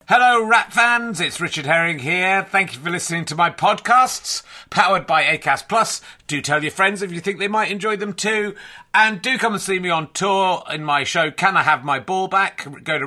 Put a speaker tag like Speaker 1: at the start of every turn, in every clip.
Speaker 1: Hello, Rat fans. It's Richard Herring here. Thank you for listening to my podcasts, powered by Acast Plus. Do tell your friends if you think they might enjoy them too. And do come and see me on tour in my show, Can I Have My Ball Back? Go to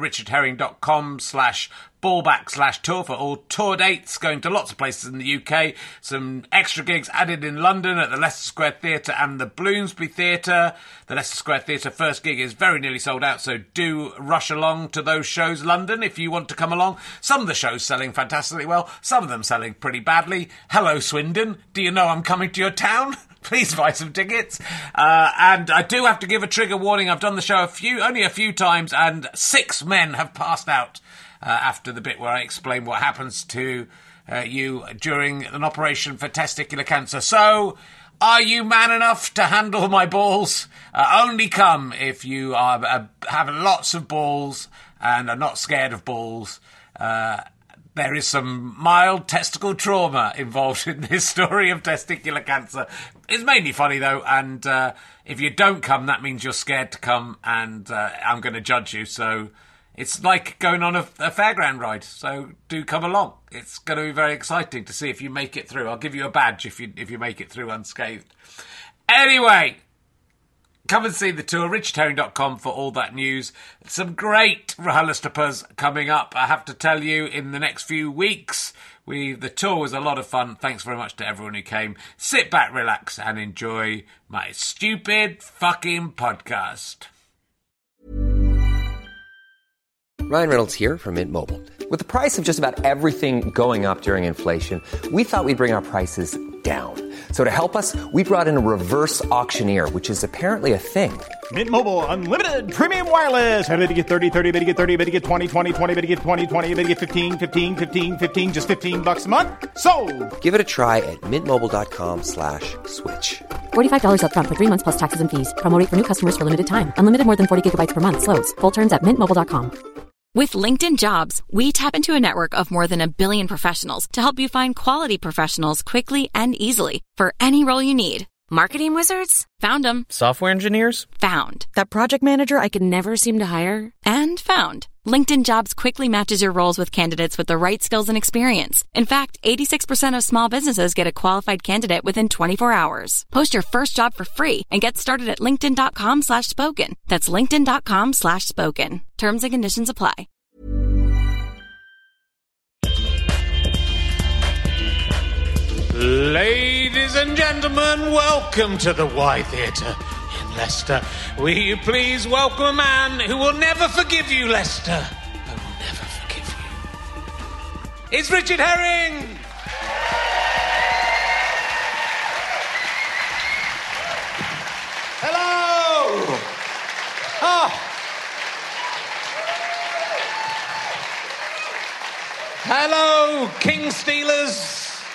Speaker 1: richardherring.com/ballback/tour for all tour dates, going to lots of places in the UK. Some extra gigs added in London at the Leicester Square Theatre and the Bloomsbury Theatre. The Leicester Square Theatre first gig is very nearly sold out, so do rush along to those shows, London, if you want to come along. Some of the shows selling fantastically well, some of them selling pretty badly. Hello, Swindon. Do you know I'm coming to your town? Please buy some tickets. And I do have to give a trigger warning. I've done the show only a few times, and 6 men have passed out after the bit where I explain what happens to you during an operation for testicular cancer. So, are you man enough to handle my balls? Only come if you have lots of balls and are not scared of balls. There is some mild testicle trauma involved in this story of testicular cancer. It's mainly funny, though, and if you don't come, that means you're scared to come, and I'm going to judge you. So it's like going on a fairground ride, so do come along. It's going to be very exciting to see if you make it through. I'll give you a badge if you make it through unscathed. Anyway, come and see the tour, richardherring.com for all that news. Some great RHLSTPs coming up, I have to tell you, in the next few weeks. The tour was a lot of fun. Thanks very much to everyone who came. Sit back, relax, and enjoy my stupid fucking podcast.
Speaker 2: Ryan Reynolds here from Mint Mobile. With the price of just about everything going up during inflation, we thought we'd bring our prices down. So to help us, we brought in a reverse auctioneer, which is apparently a thing.
Speaker 3: Mint Mobile Unlimited Premium Wireless. How to get 30, 30, bit to get 30, bit to get 20, 20, 20, bit to get 20, 20, bit to get 15, 15, 15, 15, just $15 a month? Sold! Give it a try at mintmobile.com/switch.
Speaker 4: $45 up front for 3 months plus taxes and fees. Promo rate for new customers for limited time. Unlimited more than 40 gigabytes per month. Slows full terms at mintmobile.com.
Speaker 5: With LinkedIn Jobs, we tap into a network of more than 1 billion professionals to help you find quality professionals quickly and easily for any role you need. Marketing wizards? Found them.
Speaker 6: Software engineers?
Speaker 5: Found. That project manager I could never seem to hire? And found. LinkedIn Jobs quickly matches your roles with candidates with the right skills and experience. In fact, 86% of small businesses get a qualified candidate within 24 hours. Post your first job for free and get started at linkedin.com/spoken. That's linkedin.com/spoken. Terms and conditions apply.
Speaker 1: Ladies and gentlemen, welcome to the Y Theatre in Leicester. Will you please welcome a man who will never forgive you, Leicester? I will never forgive you. It's Richard Herring! Hello! Oh. Hello, King Steelers.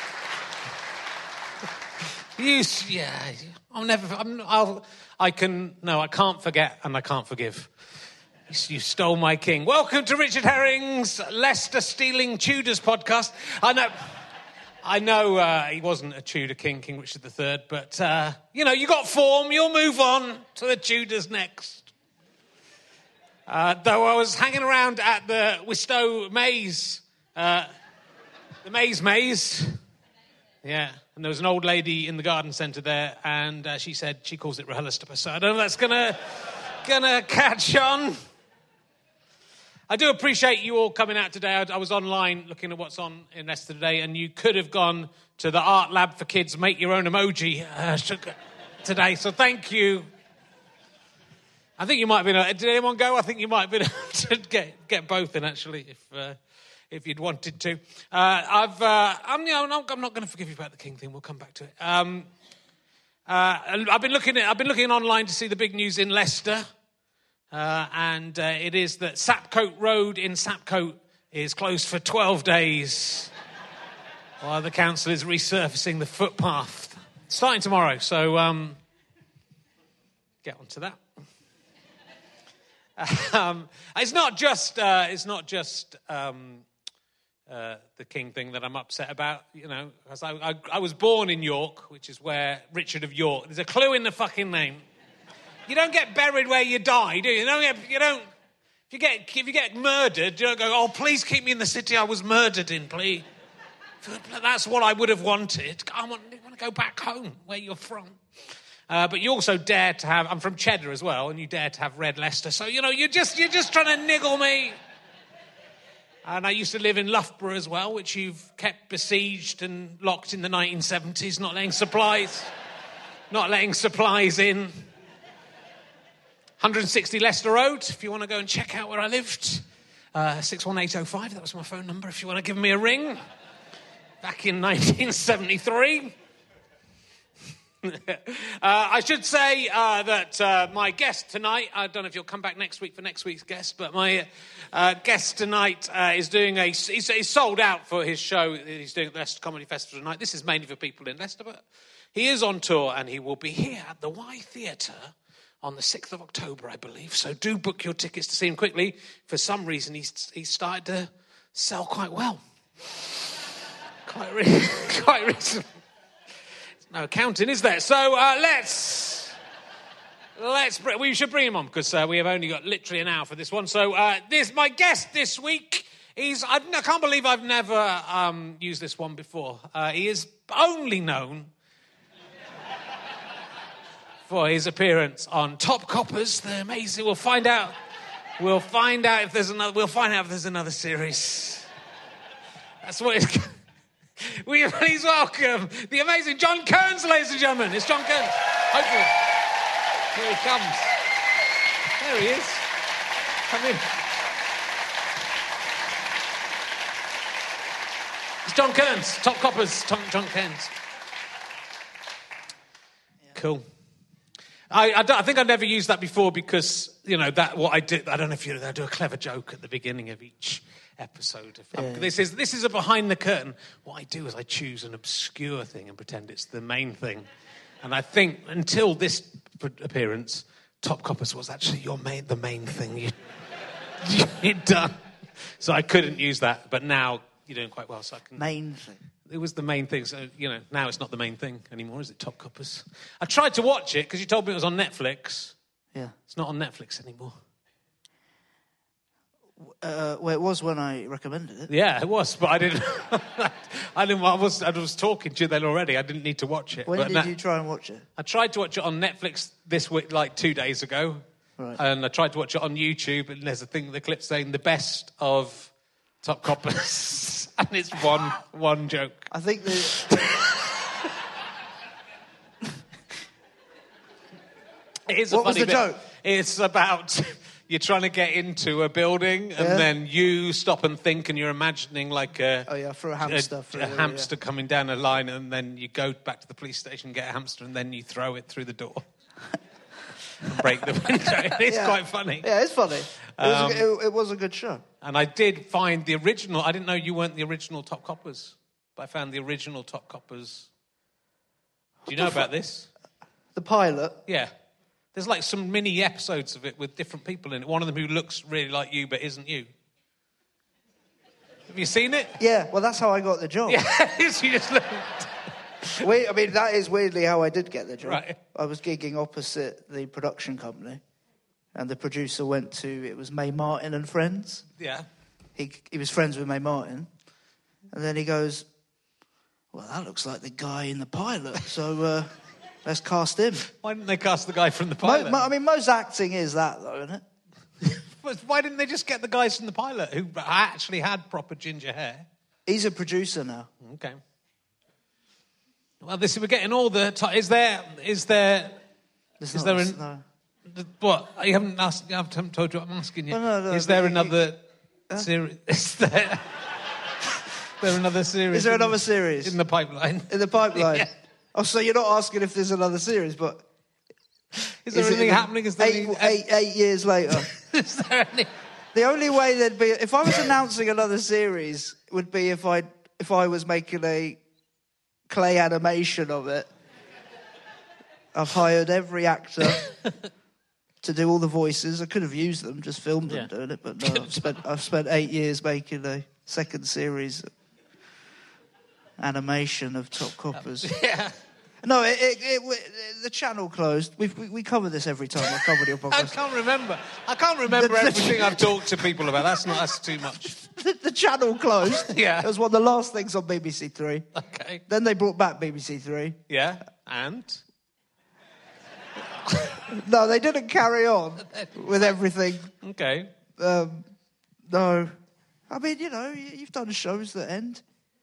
Speaker 1: I can't forget and I can't forgive. You stole my king. Welcome to Richard Herring's Leicester Stealing Tudors podcast. I know he wasn't a Tudor king, King Richard III, but, you got form. You'll move on to the Tudors next. Though I was hanging around at the Wistow Maze, the Maze. Yeah, and there was an old lady in the garden centre there, and she said she calls it RHLSTP, so I don't know if that's gonna catch on. I do appreciate you all coming out today. I was online looking at what's on in Leicester today, and you could have gone to the art lab for kids, make your own emoji today, so thank you. I think you might have been... Did anyone go? I think you might have been able to get both in, actually, if you'd wanted to. I'm not going to forgive you about the king thing. We'll come back to it. I've been looking online to see the big news in Leicester, and it is that Sapcote Road in Sapcote is closed for 12 days while the council is resurfacing the footpath. Starting tomorrow, so get on to that. It's not just the king thing that I'm upset about, because I was born in York, which is where Richard of York. There's a clue in the fucking name. You don't get buried where you die, do you? If If you get murdered, you don't go, oh, please keep me in the city I was murdered in, please. That's what I would have wanted. I want to go back home, where you're from. But you also dare to have... I'm from Cheddar as well, and you dare to have Red Leicester. So, you're just trying to niggle me. And I used to live in Loughborough as well, which you've kept besieged and locked in the 1970s, not letting supplies in. 160 Leicester Road, if you want to go and check out where I lived. 61805, that was my phone number, if you want to give me a ring. Back in 1973. I should say that my guest tonight, I don't know if you'll come back next week for next week's guest, but my guest tonight is doing he's sold out for his show he's doing at the Leicester Comedy Festival tonight. This is mainly for people in Leicester, but he is on tour and he will be here at the Y Theatre on the 6th of October, I believe. So do book your tickets to see him quickly. For some reason, he's started to sell quite well. Quite recently. No accounting, is there? So we should bring him on because we have only got literally an hour for this one. So my guest this week I can't believe I've never used this one before. He is only known for his appearance on Top Coppers, the amazing. We'll find out if there's another series. That's what it's. Please welcome the amazing John Kearns, ladies and gentlemen. It's John Kearns. Hopefully. Here he comes. There he is. Come in. It's John Kearns. Top Coppers. John Kearns. Yeah. Cool. I think I've never used that before because, that what I did, I don't know if I do a clever joke at the beginning of each episode. This is a behind the curtain. What I do is I choose an obscure thing and pretend it's the main thing. And I think until this appearance, Top Coppers was actually the main thing you'd done. So I couldn't use that, but now you're doing quite well, so I can...
Speaker 6: Main thing.
Speaker 1: It was the main thing, so, now it's not the main thing anymore, is it, Top Coppers? I tried to watch it, because you told me it was on Netflix.
Speaker 6: Yeah. It's
Speaker 1: not on Netflix anymore.
Speaker 6: Well, it was when I recommended it.
Speaker 1: Yeah, it was, but I didn't... I was talking to you then already. I didn't need to watch it.
Speaker 6: When did you try and watch it?
Speaker 1: I tried to watch it on Netflix this week, 2 days ago.
Speaker 6: Right.
Speaker 1: And I tried to watch it on YouTube, and there's the clip saying the best of Top Coppers. And it's one joke.
Speaker 6: I think
Speaker 1: it is
Speaker 6: what was the joke?
Speaker 1: It's about you're trying to get into a building and then you stop and think and you're imagining like
Speaker 6: for a hamster.
Speaker 1: A hamster coming down a line, and then you go back to the police station, get a hamster, and then you throw it through the door. And break the window. It's quite funny.
Speaker 6: Yeah, it's funny. It was a good show.
Speaker 1: And I did find the original. I didn't know you weren't the original Top Coppers, but I found the original Top Coppers. Do you know about this?
Speaker 6: The pilot?
Speaker 1: Yeah. There's like some mini episodes of it with different people in it. One of them who looks really like you but isn't you. Have you seen it?
Speaker 6: Yeah, well, that's how I got the job.
Speaker 1: Yeah, you just looked...
Speaker 6: that is weirdly how I did get the job.
Speaker 1: Right.
Speaker 6: I was gigging opposite the production company, and the producer it was Mae Martin and Friends.
Speaker 1: Yeah.
Speaker 6: He was friends with Mae Martin, and then he goes, well, that looks like the guy in the pilot, so let's cast him.
Speaker 1: Why didn't they cast the guy from the pilot?
Speaker 6: Most acting is that, though, isn't it?
Speaker 1: Why didn't they just get the guys from the pilot who actually had proper ginger hair?
Speaker 6: He's a producer now.
Speaker 1: Okay. Well, we're getting all the... Is there...
Speaker 6: No.
Speaker 1: What? I haven't told you what I'm asking you.
Speaker 6: No,
Speaker 1: is there another series? Is there another series?
Speaker 6: Is there another series?
Speaker 1: In the pipeline.
Speaker 6: In the pipeline?
Speaker 1: Yeah.
Speaker 6: Oh, so you're not asking if there's another series, but...
Speaker 1: Is there anything happening? Is there
Speaker 6: 8 years later?
Speaker 1: Is there any...
Speaker 6: The only way there'd be... If I was announcing another series, would be if I was making a clay animation of it. I've hired every actor to do all the voices. I could have used them, just filmed them doing it, but no, I've spent 8 years making a second series animation of Top Coppers.
Speaker 1: Yeah.
Speaker 6: No, the channel closed. We cover this every time I cover your podcast.
Speaker 7: I can't remember everything I've talked to people about. That's too much.
Speaker 6: The channel closed.
Speaker 7: Yeah.
Speaker 6: It was one of the last things on BBC Three.
Speaker 7: Okay.
Speaker 6: Then they brought back BBC Three.
Speaker 7: Yeah, and?
Speaker 6: No, they didn't carry on with everything.
Speaker 7: Okay.
Speaker 6: No. I mean, you've done shows that end.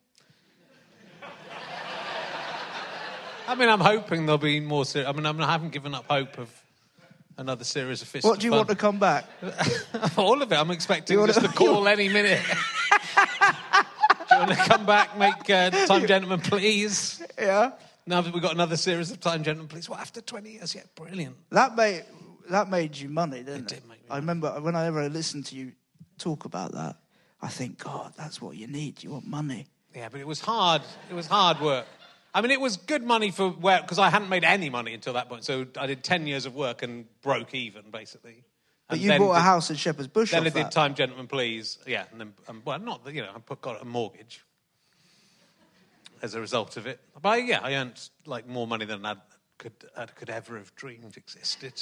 Speaker 7: I mean, I'm hoping there'll be more serious. I mean, I haven't given up hope of another series of Fist
Speaker 6: What do you want to come back?
Speaker 7: All of it. I'm expecting just to call any minute. Do you want to come back, make Time Gentlemen, please?
Speaker 6: Yeah.
Speaker 7: Now that we've got another series of Time Gentlemen, please. What, after 20 years? Yeah, brilliant.
Speaker 6: That made you money, didn't it?
Speaker 7: It did make me
Speaker 6: I remember whenever I listen to you talk about that, I think, God, that's what you need. You want money.
Speaker 7: Yeah, but it was hard. It was hard work. I mean, it was good money because I hadn't made any money until that point. So I did 10 years of work and broke even, basically.
Speaker 6: But you bought a house in Shepherd's Bush.
Speaker 7: Then I did Time Gentlemen, Please. Yeah, and then I got a mortgage as a result of it. But yeah, I earned more money than I could ever have dreamed existed.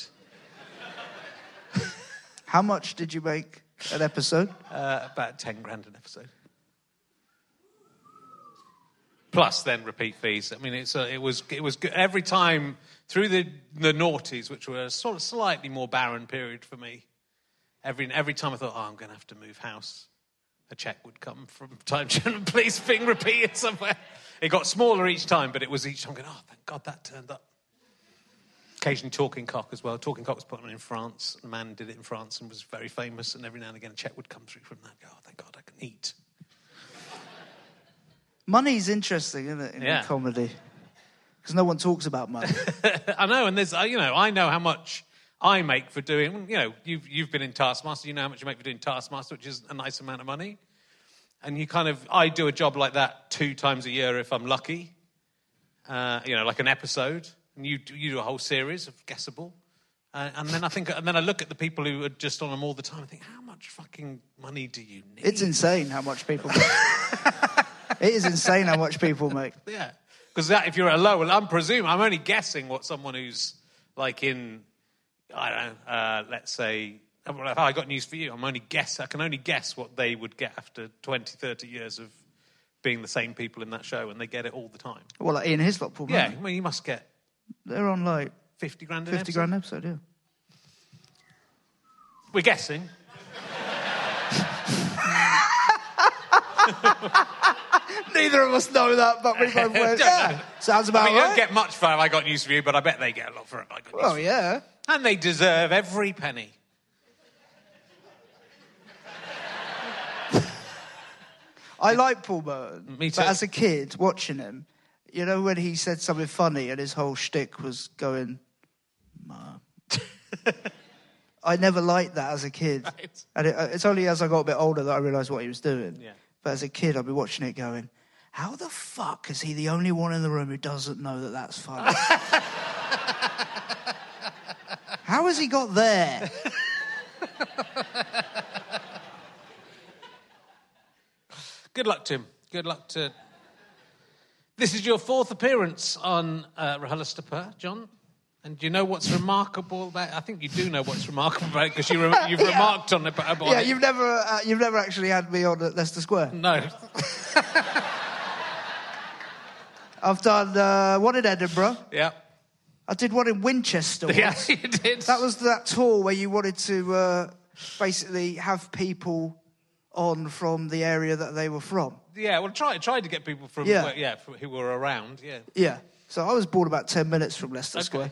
Speaker 6: How much did you make an episode?
Speaker 7: About 10 grand an episode. Plus then repeat fees. I mean, it was good. Every time through the noughties, which were a sort of slightly more barren period for me. Every time I thought, I'm going to have to move house, a cheque would come from Time Gentlemen, Please being repeated somewhere. It got smaller each time, but it was each time going, thank God that turned up. Occasionally Talking Cock as well. Talking Cock was put on in France. A man did it in France and was very famous. And every now and again a cheque would come through from that. Thank God I can eat.
Speaker 6: Money's interesting, isn't it, in comedy? Because no one talks about money.
Speaker 7: I know, and there's, I know how much I make for doing, you've been in Taskmaster, you know how much you make for doing Taskmaster, which is a nice amount of money. And I do a job like that 2 times a year if I'm lucky, like an episode. And you do a whole series of Guessable. And then I look at the people who are just on them all the time and think, how much fucking money do you need?
Speaker 6: It's insane how much people make. It is insane how much people make.
Speaker 7: Yeah. Because if you're at a lower, I'm only guessing what someone who's in, I don't know, let's say, I got news for you. I can only guess what they would get after 20, 30 years of being the same people in that show, and they get it all the time.
Speaker 6: Well, like Ian Hislop, Paul
Speaker 7: Yeah,
Speaker 6: Manning.
Speaker 7: I mean, you must get...
Speaker 6: They're on
Speaker 7: 50 grand an
Speaker 6: 50
Speaker 7: episode?
Speaker 6: grand an episode, yeah.
Speaker 7: We're guessing.
Speaker 6: Neither of us know that, but we both went, yeah. Sounds about right.
Speaker 7: You don't get much for I got news for you, but I bet they get a lot for it. I got news for you.
Speaker 6: Yeah.
Speaker 7: And they deserve every penny.
Speaker 6: I like Paul Merton.
Speaker 7: Me too.
Speaker 6: But as a kid, watching him, when he said something funny and his whole shtick was going, Mum. I never liked that as a kid.
Speaker 7: Right.
Speaker 6: And it's only as I got a bit older that I realised what he was doing.
Speaker 7: Yeah.
Speaker 6: But as a kid, I'd be watching it going, how the fuck is he the only one in the room who doesn't know that that's funny? How has he got there?
Speaker 7: Good luck, Tim. Good luck to... This is your 4th appearance on RHLSTP, John. And do you know what's remarkable about it? I think you do know what's remarkable about it because you've remarked on it.
Speaker 6: Yeah, you've never actually had me on at Leicester Square.
Speaker 7: No.
Speaker 6: I've done one in Edinburgh.
Speaker 7: Yeah.
Speaker 6: I did one in Winchester once.
Speaker 7: Yeah, you did.
Speaker 6: That was that tour where you wanted to basically have people on from the area that they were from.
Speaker 7: Yeah, well, tried to get people from who were around. Yeah.
Speaker 6: Yeah. So I was bored about 10 minutes from Leicester Square.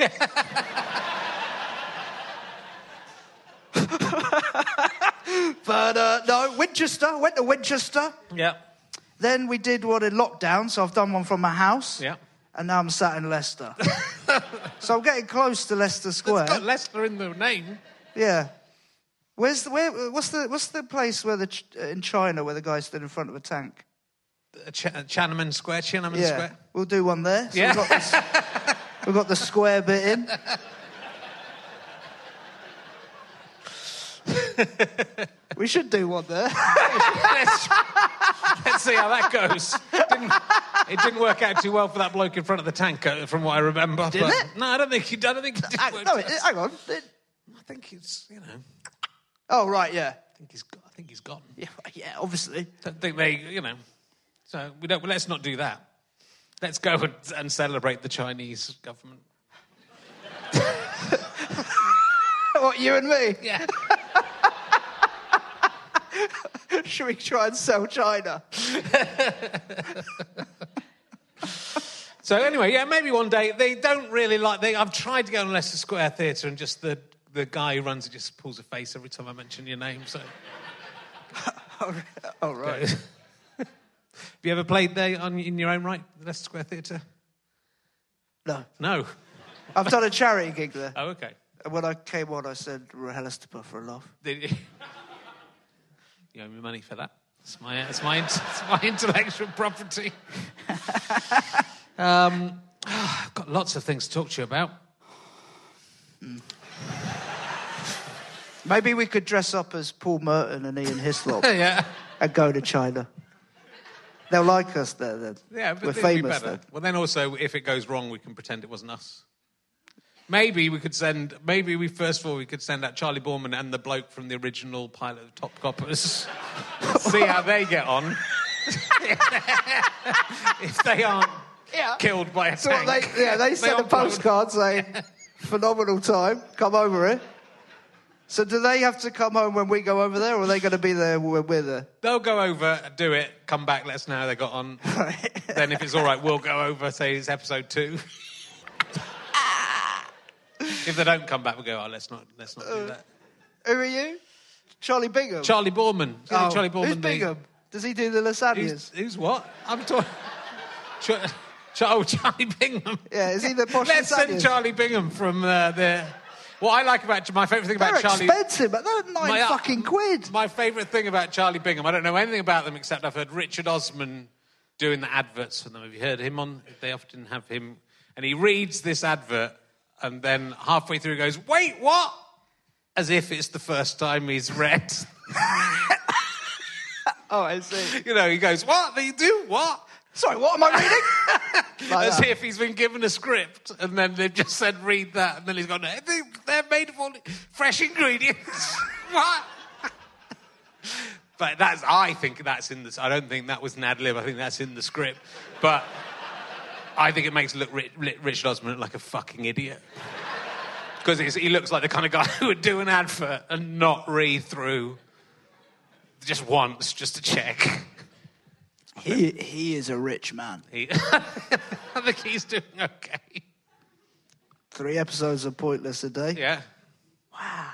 Speaker 6: But no, Winchester. I went to Winchester.
Speaker 7: Yeah.
Speaker 6: Then we did one in lockdown, so I've done one from my house.
Speaker 7: Yeah.
Speaker 6: And now I'm sat in Leicester. So I'm getting close to Leicester Square.
Speaker 7: It's got Leicester in the name.
Speaker 6: Yeah. What's the place where in China where the guy stood in front of a tank?
Speaker 7: Tiananmen Square.
Speaker 6: Square. We'll do one there. So
Speaker 7: yeah.
Speaker 6: We've got the square bit in. We should do one there.
Speaker 7: Let's see how that goes. It didn't work out too well for that bloke in front of the tanker, from what I remember.
Speaker 6: Did it?
Speaker 7: No, I don't think he did.
Speaker 6: Hang on.
Speaker 7: I think he's,
Speaker 6: Oh, right, yeah.
Speaker 7: I think he's gone.
Speaker 6: Yeah, obviously.
Speaker 7: Don't think they, So let's not do that. Let's go and celebrate the Chinese government.
Speaker 6: What, you and me?
Speaker 7: Yeah.
Speaker 6: Should we try and sell China?
Speaker 7: So anyway, yeah, maybe one day. They don't really I've tried to go to Leicester Square Theatre, and just the guy who runs it just pulls a face every time I mention your name. So.
Speaker 6: Oh, right.
Speaker 7: Have you ever played there in your own right, the Leicester Square Theatre? No.
Speaker 6: I've done a charity gig there.
Speaker 7: Oh, okay.
Speaker 6: And when I came on, I said Rahelistipa for a laugh.
Speaker 7: Did you? You owe me money for that. It's my intellectual property. I've got lots of things to talk to you about.
Speaker 6: Maybe we could dress up as Paul Merton and Ian Hislop
Speaker 7: Yeah.
Speaker 6: and go to China. They'll like us there then.
Speaker 7: Yeah, but
Speaker 6: we're
Speaker 7: it'd be
Speaker 6: famous
Speaker 7: better.
Speaker 6: then.
Speaker 7: Well, then also, if it goes wrong, we can pretend it wasn't us. Maybe we could send out Charlie Boorman and the bloke from the original pilot of Top Coppers. See how they get on. If they aren't killed by a tank.
Speaker 6: They sent a postcard saying, phenomenal time, come over here. So do they have to come home when we go over there, or are they going to be there when we're there?
Speaker 7: They'll go over, do it, come back, let us know how they got on.
Speaker 6: Right.
Speaker 7: Then if it's all right, we'll go over, say it's episode 2. If they don't come back, we'll go, let's not do that.
Speaker 6: Who are you? Charlie Bingham?
Speaker 7: Charlie Boorman. Charlie Boorman.
Speaker 6: Who's Bingham? Does he do the lasagnas?
Speaker 7: Who's what? I'm talking... Charlie Bingham.
Speaker 6: Yeah, is he the posh
Speaker 7: Let's send
Speaker 6: lasagnas?
Speaker 7: Charlie Bingham from the... What I like about... My favourite thing about
Speaker 6: They're
Speaker 7: Charlie...
Speaker 6: expensive, but they're fucking quid.
Speaker 7: My favourite thing about Charlie Bingham, I don't know anything about them except I've heard Richard Osman doing the adverts for them. Have you heard him on? They often have him... And he reads this advert and then halfway through goes, wait, what? As if it's the first time he's read.
Speaker 6: Oh, I see.
Speaker 7: He goes, what? They do? What?
Speaker 6: Sorry, what am I reading? Like
Speaker 7: As
Speaker 6: that.
Speaker 7: if he's been given a script and then they've just said, read that. And then he's gone, they're made of all fresh ingredients. What? But I think that's in the... I don't think that was an ad-lib. I think that's in the script. But I think it makes Richard Osman look like a fucking idiot. Because he looks like the kind of guy who would do an advert and not read through just once, just to check.
Speaker 6: He is a rich man.
Speaker 7: I think he's doing okay.
Speaker 6: 3 episodes of Pointless a day.
Speaker 7: Yeah.
Speaker 6: Wow.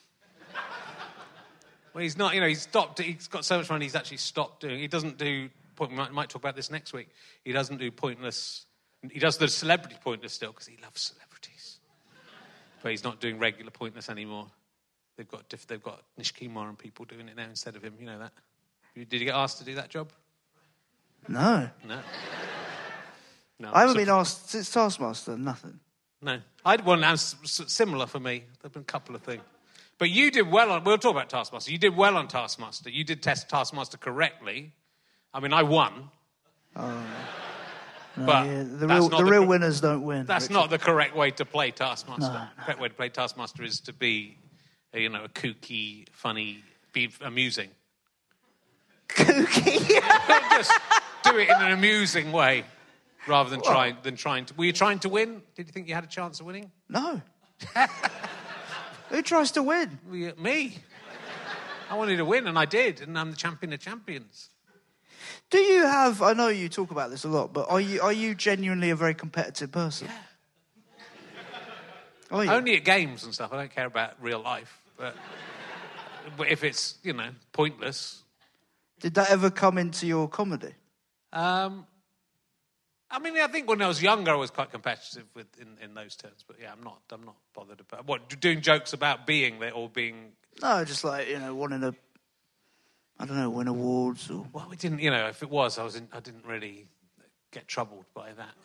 Speaker 7: Well, he's not, he's stopped, he's got so much money, he's actually stopped doing, he doesn't do, we might talk about this next week, he doesn't do Pointless, he does the celebrity Pointless still, because he loves celebrities. But he's not doing regular Pointless anymore. They've got Nish Kumar and people doing it now instead of him, you know that? Did you get asked to do that job?
Speaker 6: No.
Speaker 7: No.
Speaker 6: I haven't been asked since Taskmaster, nothing.
Speaker 7: No. I had one similar for me. There have been a couple of things. But you did well on... We'll talk about Taskmaster. You did well on Taskmaster. You did test Taskmaster correctly. I mean, I won.
Speaker 6: Oh. No,
Speaker 7: But
Speaker 6: yeah. The real winners don't win.
Speaker 7: That's
Speaker 6: Richard.
Speaker 7: not the correct way to play Taskmaster.
Speaker 6: No.
Speaker 7: The correct way to play Taskmaster is to be, a kooky, funny, be amusing.
Speaker 6: Kooky?
Speaker 7: Just do it in an amusing way, rather than trying to... Were you trying to win? Did you think you had a chance of winning?
Speaker 6: No. Who tries to win?
Speaker 7: Me. I wanted to win, and I did, and I'm the champion of champions.
Speaker 6: Do you have... I know you talk about this a lot, but are you genuinely a very competitive person?
Speaker 7: Yeah.
Speaker 6: Are you?
Speaker 7: Only at games and stuff. I don't care about real life. But if it's, pointless...
Speaker 6: Did that ever come into your comedy?
Speaker 7: I think when I was younger, I was quite competitive in those terms. But yeah, I'm not bothered about doing jokes about being there or being.
Speaker 6: No, just like wanting to, win awards or.
Speaker 7: Well, we didn't. If it was, I didn't really get troubled by that.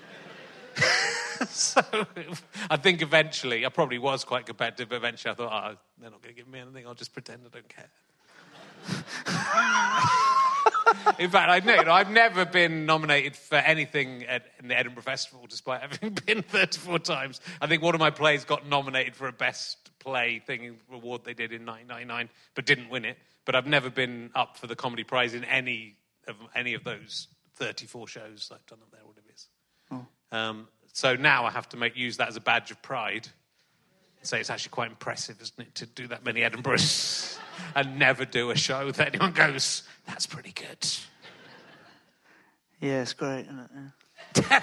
Speaker 7: So I think eventually, I probably was quite competitive. But eventually, I thought, they're not going to give me anything. I'll just pretend I don't care. In fact, I know I've never been nominated for anything in the Edinburgh Festival, despite having been 34 times. I think one of my plays got nominated for a Best Play award they did in 1999, but didn't win it. But I've never been up for the Comedy Prize in any of those 34 shows I've done up there, whatever it is. Oh. So now I have to use that as a badge of pride. Say it's actually quite impressive, isn't it, to do that many Edinburghs and never do a show that anyone goes, that's pretty good.
Speaker 6: Yeah, it's great, isn't it? Yeah.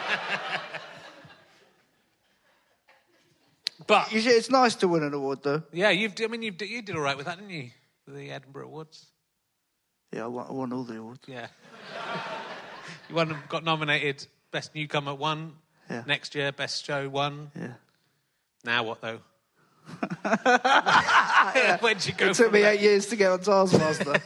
Speaker 7: But
Speaker 6: it's nice to win an award, though.
Speaker 7: Yeah, you did all right with that, didn't you? The Edinburgh Awards.
Speaker 6: Yeah, I won all the awards.
Speaker 7: Yeah. You got nominated Best Newcomer 1.
Speaker 6: Yeah.
Speaker 7: Next year, Best Show 1.
Speaker 6: Yeah.
Speaker 7: What what, though? Where'd you go?
Speaker 6: It took me 8 years to get on Taskmaster.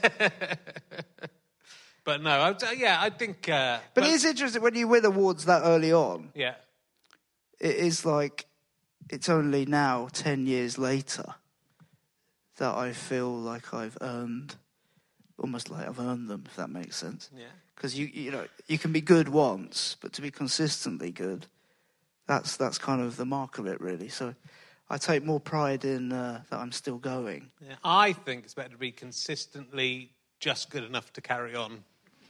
Speaker 7: But no, I think...
Speaker 6: but it is interesting, when you win awards that early on,
Speaker 7: yeah,
Speaker 6: it is like, it's only now, 10 years later, that I feel like I've earned, almost like I've earned them, if that makes sense.
Speaker 7: Yeah.
Speaker 6: Because you can be good once, but to be consistently good, that's kind of the mark of it, really. So I take more pride in that I'm still going.
Speaker 7: Yeah. I think it's better to be consistently just good enough to carry on,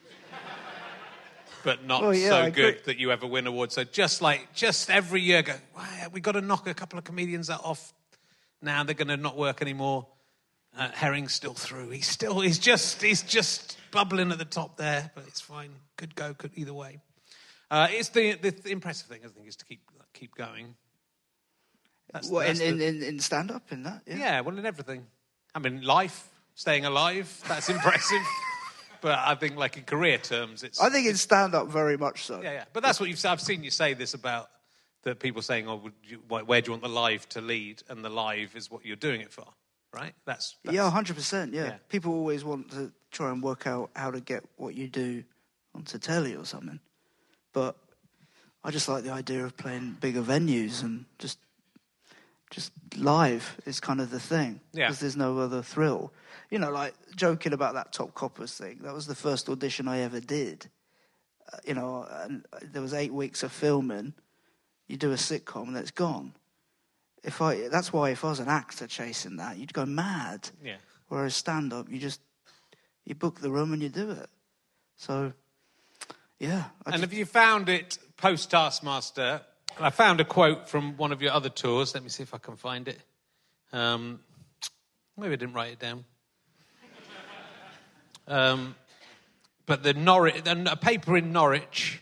Speaker 7: but not so good that you ever win awards. So just every year go, wow, we got to knock a couple of comedians off. Now they're going to not work anymore. Herring's still through. He's just bubbling at the top there, but it's fine. Could go either way. It's the impressive thing, I think, is to keep going.
Speaker 6: In stand-up, in that?
Speaker 7: Yeah, well, in everything. I mean, life, staying alive, that's impressive. But I think, like, in career terms, it's...
Speaker 6: I think in stand-up, very much so.
Speaker 7: Yeah. But that's what I've seen you say this about the people saying, where do you want the live to lead? And the live is what you're doing it for, right? That's...
Speaker 6: Yeah, 100%, yeah. People always want to try and work out how to get what you do onto telly or something. But I just like the idea of playing bigger venues and just live is kind of the thing. Yeah. Because there's no other thrill. Like joking about that Top Coppers thing. That was the first audition I ever did. And there was 8 weeks of filming. You do a sitcom and it's gone. That's why if I was an actor chasing that, you'd go mad.
Speaker 7: Yeah.
Speaker 6: Whereas stand-up, you book the room and you do it. So... yeah.
Speaker 7: And have you found it post-Taskmaster? I found a quote from one of your other tours. Let me see if I can find it. Maybe I didn't write it down. But a paper in Norwich.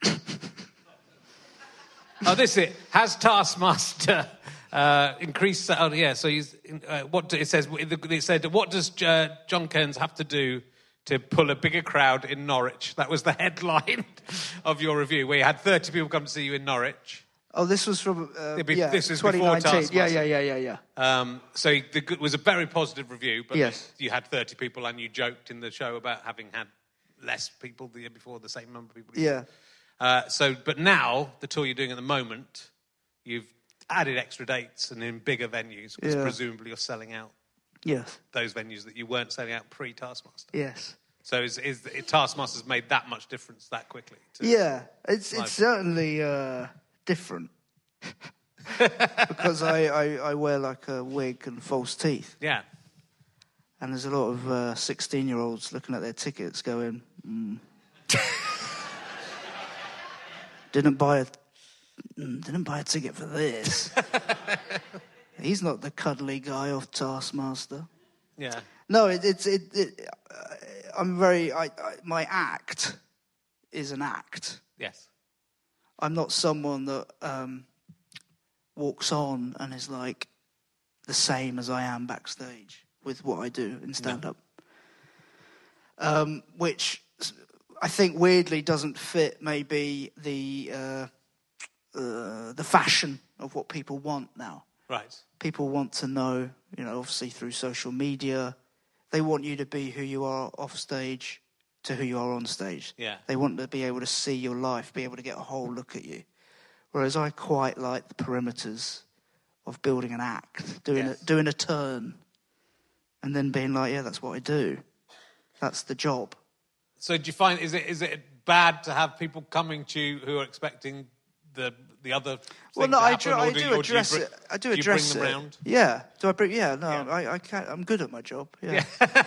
Speaker 7: This is it. Has Taskmaster increased? Oh, yeah. So it said, what does John Kearns have to do to pull a bigger crowd in Norwich? That was the headline of your review, where you had 30 people come to see you in Norwich.
Speaker 6: Oh, this was from
Speaker 7: this was before Taskmaster.
Speaker 6: Yeah.
Speaker 7: So it was a very positive review, but
Speaker 6: yes.
Speaker 7: You had 30 people, and you joked in the show about having had less people the year before, the same number of people.
Speaker 6: Yeah.
Speaker 7: But now, the tour you're doing at the moment, you've added extra dates and in bigger venues, because presumably you're selling out.
Speaker 6: Yes.
Speaker 7: Those venues that you weren't selling out pre-Taskmaster.
Speaker 6: Yes.
Speaker 7: So is Taskmaster's made that much difference that quickly?
Speaker 6: Yeah, it's certainly different. Because I wear like a wig and false teeth.
Speaker 7: Yeah.
Speaker 6: And there's a lot of 16-year-olds looking at their tickets going, didn't buy a ticket for this. He's not the cuddly guy off Taskmaster.
Speaker 7: Yeah.
Speaker 6: No, I'm very... my act is an act.
Speaker 7: Yes.
Speaker 6: I'm not someone that walks on and is like the same as I am backstage with what I do in stand-up. No. Which I think weirdly doesn't fit maybe the fashion of what people want now.
Speaker 7: Right.
Speaker 6: People want to know, obviously through social media, they want you to be who you are off stage to who you are on stage.
Speaker 7: Yeah.
Speaker 6: They want to be able to see your life, be able to get a whole look at you. Whereas I quite like the perimeters of building an act, doing a turn, and then being like, yeah, that's what I do. That's the job.
Speaker 7: So do you find, is it bad to have people coming to you who are expecting the other thing
Speaker 6: well, no,
Speaker 7: to
Speaker 6: I
Speaker 7: happen,
Speaker 6: do address it. I do address
Speaker 7: bring them
Speaker 6: it.
Speaker 7: round?
Speaker 6: Yeah. Do I bring? Yeah. No, yeah. I can't. I'm good at my job. Yeah.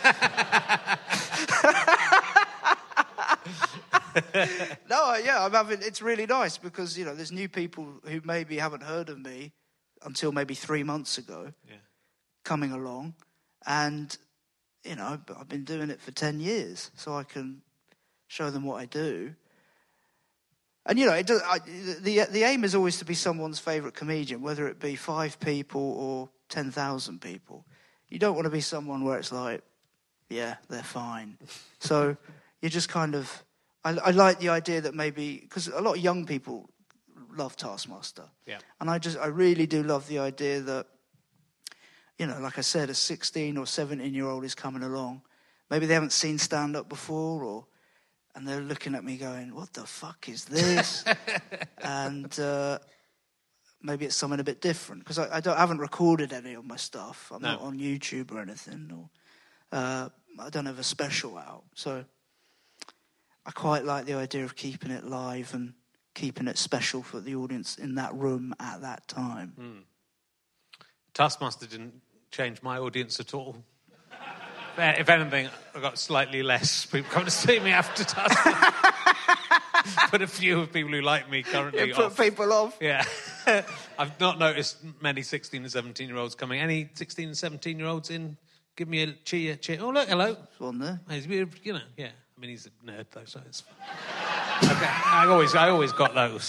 Speaker 6: No, yeah. I'm having. It's really nice because there's new people who maybe haven't heard of me until maybe 3 months ago, coming along, and I've been doing it for 10 years, so I can show them what I do. And it does. The aim is always to be someone's favourite comedian, whether it be 5 people or 10,000 people. You don't want to be someone where it's like, yeah, they're fine. So you just kind of. I like the idea that maybe because a lot of young people love Taskmaster, and I really do love the idea that like I said, a 16 or 17-year-old is coming along. Maybe they haven't seen stand-up before, and they're looking at me going, what the fuck is this? And maybe it's something a bit different. Because I haven't recorded any of my stuff. I'm not on YouTube or anything. Or I don't have a special out. So I quite like the idea of keeping it live and keeping it special for the audience in that room at that time.
Speaker 7: Mm. Taskmaster didn't change my audience at all. If anything, I got slightly less people coming to see me after Taskmaster. Put a few of people who like me currently
Speaker 6: put
Speaker 7: off.
Speaker 6: People off.
Speaker 7: Yeah. I've not noticed many 16 and 17-year-olds coming. Any 16 and 17-year-olds in? Give me a cheer. Oh, look, hello.
Speaker 6: There's one there.
Speaker 7: Yeah. I mean, he's a nerd, though, so it's fine. Okay. I always got those.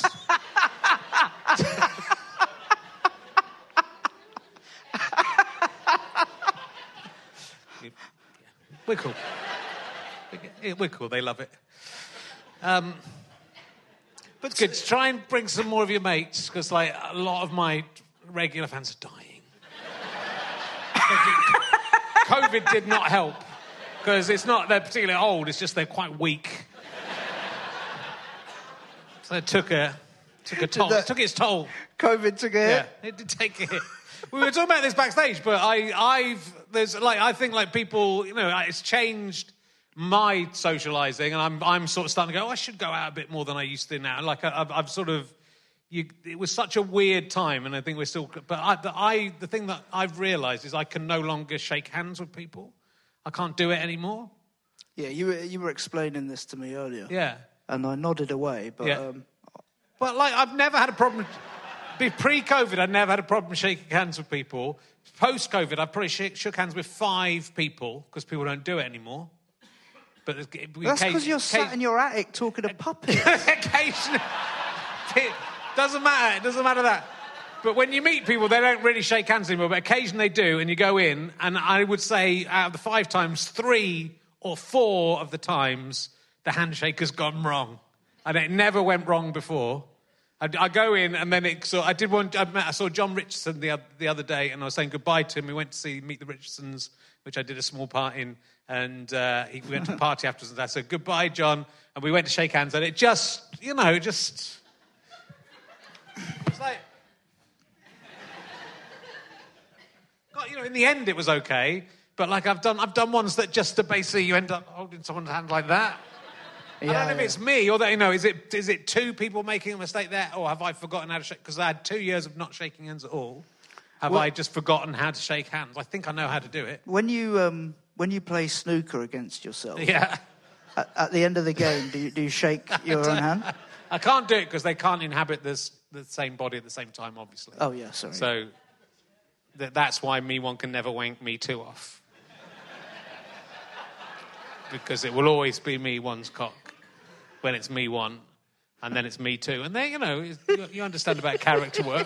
Speaker 7: We're cool. We're cool. They love it. But it's good to try and bring some more of your mates, because like a lot of my regular fans are dying. COVID did not help, because it's not they're particularly old. It's just they're quite weak. So it took a toll. It took its toll.
Speaker 6: COVID took a hit.
Speaker 7: Yeah, it did take a hit. We were talking about this backstage, but I think people, it's changed my socialising, and I'm sort of starting to go, I should go out a bit more than I used to now. Like I've sort of, it was such a weird time, and I think we're still. But the thing that I've realised is I can no longer shake hands with people. I can't do it anymore.
Speaker 6: Yeah, you were explaining this to me earlier.
Speaker 7: Yeah,
Speaker 6: and I nodded away, but.
Speaker 7: Yeah. But I've never had a problem. Pre-COVID, I never had a problem shaking hands with people. Post-COVID, I probably shook hands with 5 people, because people don't do it anymore. But
Speaker 6: that's because you're sat in your attic talking to puppets.
Speaker 7: Occasionally. It doesn't matter. It doesn't matter that. But when you meet people, they don't really shake hands anymore. But occasionally they do, and you go in, and I would say out of the 5 times, 3 or 4 of the times, the handshake has gone wrong. And it never went wrong before. I go in, and then I saw John Richardson the other day, and I was saying goodbye to him. We went to Meet the Richardsons, which I did a small part in, and we went to a party afterwards, and I said, goodbye, John, and we went to shake hands, and it just, it's like, God, in the end it was okay, but like I've done ones that just to basically you end up holding someone's hand like that. I don't know if it's me or that, is it 2 people making a mistake there, or have I forgotten how to shake? Because I had 2 years of not shaking hands at all. Have I just forgotten how to shake hands? I think I know how to do it.
Speaker 6: When you play snooker against yourself,
Speaker 7: yeah.
Speaker 6: At the end of the game, do you shake your own hand?
Speaker 7: I can't do it because they can't inhabit the same body at the same time, obviously.
Speaker 6: Oh yeah, sorry.
Speaker 7: So that's why me one can never wank me two off. Because it will always be me one's cock when it's me one, and then it's me two. And then, you understand about character work.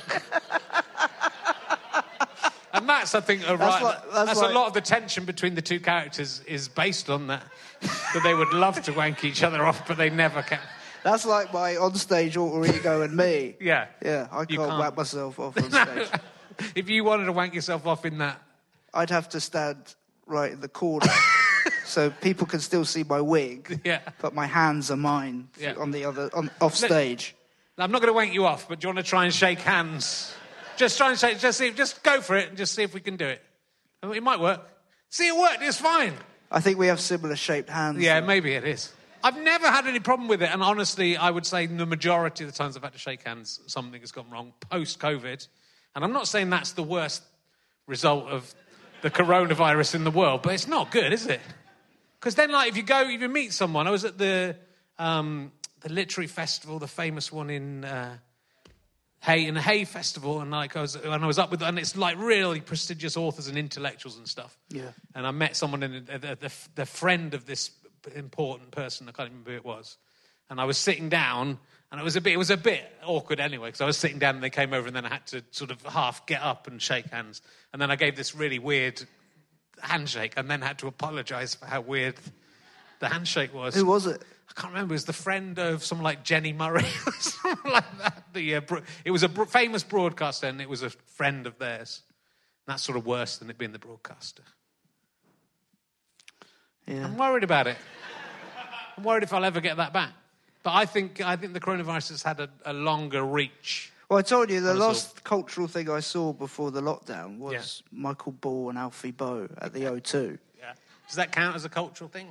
Speaker 7: And that's, I think, that's a lot of the tension between the 2 characters is based on that. That they would love to wank each other off, but they never can.
Speaker 6: That's like my onstage alter ego and me.
Speaker 7: Yeah.
Speaker 6: Yeah, I can't wank myself off on stage.
Speaker 7: If you wanted to wank yourself off in that...
Speaker 6: I'd have to stand right in the corner. So people can still see my wig, but my hands are mine off stage.
Speaker 7: I'm not going to wank you off, but do you want to try and shake hands? Just try and shake. Just go for it and just see if we can do it. It might work. See, it worked. It's fine.
Speaker 6: I think we have similar shaped hands.
Speaker 7: Yeah, maybe it is. I've never had any problem with it, and honestly, I would say the majority of the times I've had to shake hands, something has gone wrong post-COVID. And I'm not saying that's the worst result of the coronavirus in the world, but it's not good, is it? Because then, like, if you meet someone, I was at the literary festival, the famous one in the Hay Festival, and I was up with, and it's like really prestigious authors and intellectuals and stuff.
Speaker 6: Yeah.
Speaker 7: And I met someone the friend of this important person. I can't remember who it was. And I was sitting down, and it was a bit awkward anyway, because I was sitting down and they came over, and then I had to sort of half get up and shake hands. And then I gave this really weird handshake, and then had to apologise for how weird the handshake was.
Speaker 6: Who was it?
Speaker 7: I can't remember. It was the friend of someone like Jenny Murray or something like that. It was a famous broadcaster, and it was a friend of theirs. And that's sort of worse than it being the broadcaster.
Speaker 6: Yeah.
Speaker 7: I'm worried about it. I'm worried if I'll ever get that back. But I think the coronavirus has had a longer reach.
Speaker 6: Well, I told you, the last cultural thing I saw before the lockdown was Michael Ball and Alfie Boe at the O2.
Speaker 7: Yeah. Does that count as a cultural thing?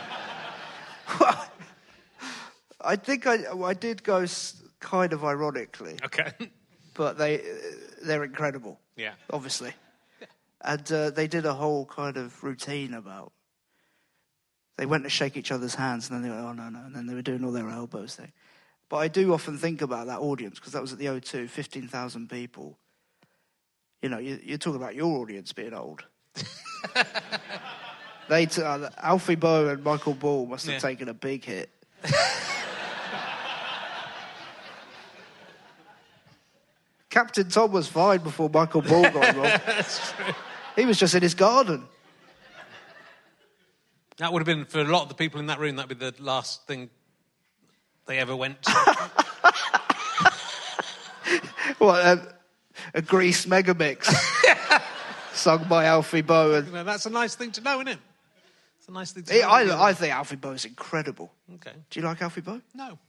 Speaker 6: I think I did go kind of ironically.
Speaker 7: Okay.
Speaker 6: But they're incredible.
Speaker 7: Yeah.
Speaker 6: Obviously. Yeah. And they did a whole kind of routine about... They went to shake each other's hands, and then they went, oh, no. And then they were doing all their elbows thing. But I do often think about that audience, because that was at the O2, 15,000 people. You know, you're talking about your audience being old. Alfie Boe and Michael Ball must have taken a big hit. Captain Tom was fine before Michael Ball got wrong.
Speaker 7: That's true.
Speaker 6: He was just in his garden.
Speaker 7: That would have been, for a lot of the people in that room, that would be the last thing they ever went to.
Speaker 6: What, a Grease megamix sung by Alfie Boe. And...
Speaker 7: that's a nice thing to know, isn't it? It's a nice thing to know.
Speaker 6: I think Alfie Boe is incredible.
Speaker 7: Okay.
Speaker 6: Do you like Alfie Boe?
Speaker 7: No.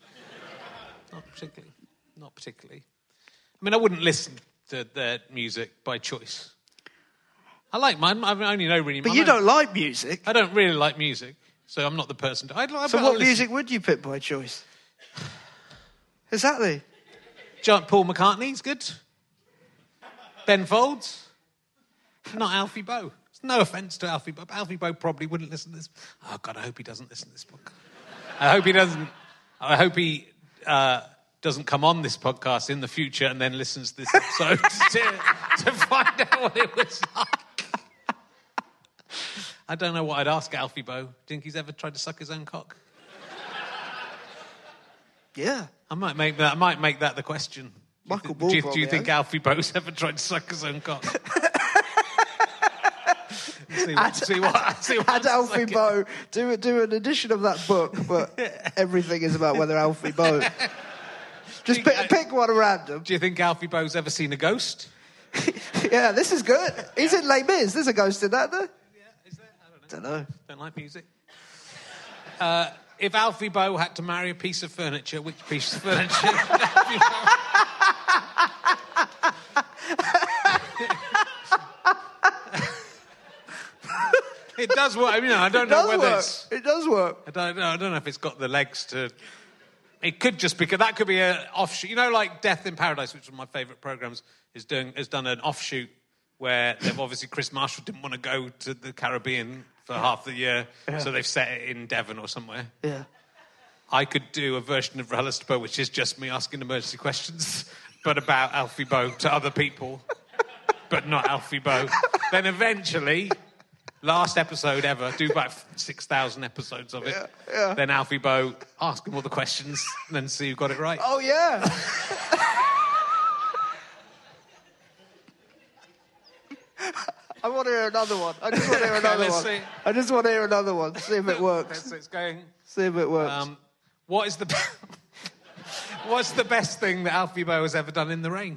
Speaker 7: Not particularly. I mean, I wouldn't listen to their music by choice. I like mine. I only know really...
Speaker 6: But you don't like music.
Speaker 7: I don't really like music, so I'm not the person to...
Speaker 6: So what music would you pick by choice? Exactly.
Speaker 7: Paul McCartney's good. Ben Folds. Not Alfie Boe. No offence to Alfie Boe, but Alfie Boe probably wouldn't listen to this. Oh, God, I hope he doesn't listen to this podcast. I hope he doesn't... I hope he doesn't come on this podcast in the future and then listens to this episode to find out what it was like. I don't know what I'd ask Alfie Boe. Do you think he's ever tried to suck his own cock?
Speaker 6: Yeah.
Speaker 7: I might make that the question.
Speaker 6: Michael Ball.
Speaker 7: Do you think Alfie Boe's ever tried to suck his own cock? see what
Speaker 6: Alfie Boe do an edition of that book, but everything is about whether Alfie Boe. Just pick one random.
Speaker 7: Do you think Alfie Boe's ever seen a ghost?
Speaker 6: Yeah, this is good. He's in Les Mis. There's a ghost in that, though.
Speaker 7: Is there? I don't know. Don't like music. If Alfie Boe had to marry a piece of furniture, which piece of furniture would Alfie Boe? It does work. I mean, I don't know whether it's...
Speaker 6: It does work.
Speaker 7: I don't know if it's got the legs to... It could just be... That could be an offshoot. You know, like Death in Paradise, which is one of my favourite programmes, has done an offshoot where they've obviously... Chris Marshall didn't want to go to the Caribbean for half the year, so they've set it in Devon or somewhere.
Speaker 6: Yeah.
Speaker 7: I could do a version of Rehearsal to Boe, which is just me asking emergency questions, but about Alfie Boe to other people, but not Alfie Boe. Then eventually... Last episode ever, do about 6,000 episodes of it.
Speaker 6: Yeah.
Speaker 7: Then Alfie Boe, ask him all the questions, and then see who got it right.
Speaker 6: Oh, yeah. I want to hear another one. I just want to hear another one.
Speaker 7: See.
Speaker 6: I just want to hear another one. See if it works.
Speaker 7: It's going.
Speaker 6: See if it works.
Speaker 7: What's the best thing that Alfie Boe has ever done in the rain?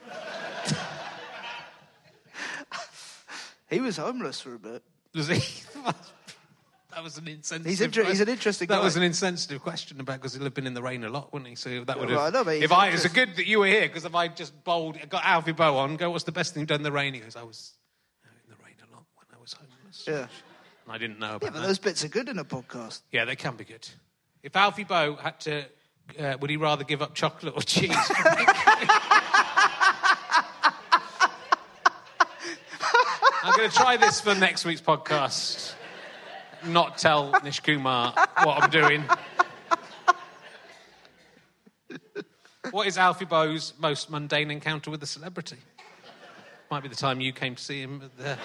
Speaker 6: He was homeless for a bit.
Speaker 7: Was he? That was an insensitive...
Speaker 6: He's an interesting guy.
Speaker 7: That was an insensitive question about, because he'll have been in the rain a lot, wouldn't he? So that would have...
Speaker 6: Well, I know, but
Speaker 7: it's good that you were here, because if I just got Alfie Boe on, go, what's the best thing you've done in the rain? He goes, I was in the rain a lot when I was homeless.
Speaker 6: Yeah.
Speaker 7: and I didn't know about
Speaker 6: Yeah, but
Speaker 7: that.
Speaker 6: those bits are good in a podcast.
Speaker 7: Yeah, they can be good. If Alfie Boe had to, would he rather give up chocolate or cheese? I'm going to try this for next week's podcast. Not tell Nish Kumar what I'm doing. What is Alfie Boe's most mundane encounter with a celebrity? Might be the time you came to see him at the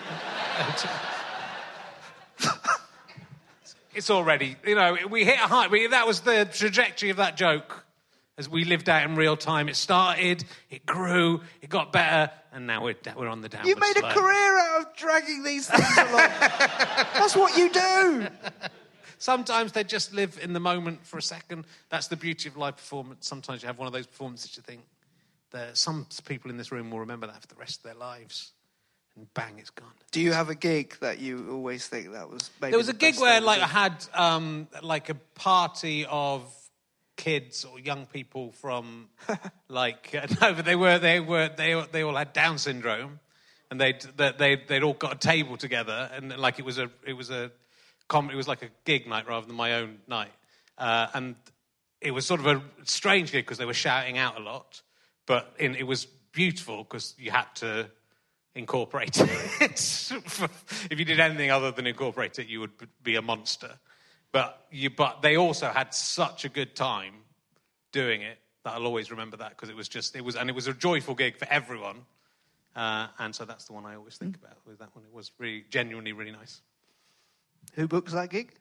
Speaker 7: hotel. It's already, we hit a height. That was the trajectory of that joke. As we lived out in real time, it started, it grew, it got better, and now we're on the downward
Speaker 6: You made
Speaker 7: slope.
Speaker 6: a career out of dragging these things along. That's what you do.
Speaker 7: Sometimes they just live in the moment for a second. That's the beauty of live performance. Sometimes you have one of those performances you think that some people in this room will remember that for the rest of their lives. And bang, it's gone.
Speaker 6: Do you have a gig that you always think that was maybe
Speaker 7: There was
Speaker 6: the
Speaker 7: a gig
Speaker 6: best
Speaker 7: where
Speaker 6: ever
Speaker 7: I
Speaker 6: did?
Speaker 7: had like a party of kids or young people from no, but they all had Down syndrome, and they'd all got a table together, and like it was like a gig night rather than my own night, and it was sort of a strange gig because they were shouting out a lot, but it was beautiful because you had to incorporate it. If you did anything other than incorporate it, you would be a monster. But they also had such a good time doing it that I'll always remember that because it was a joyful gig for everyone, and so that's the one I always think about. With that one, it was really genuinely really nice.
Speaker 6: Who books that gig?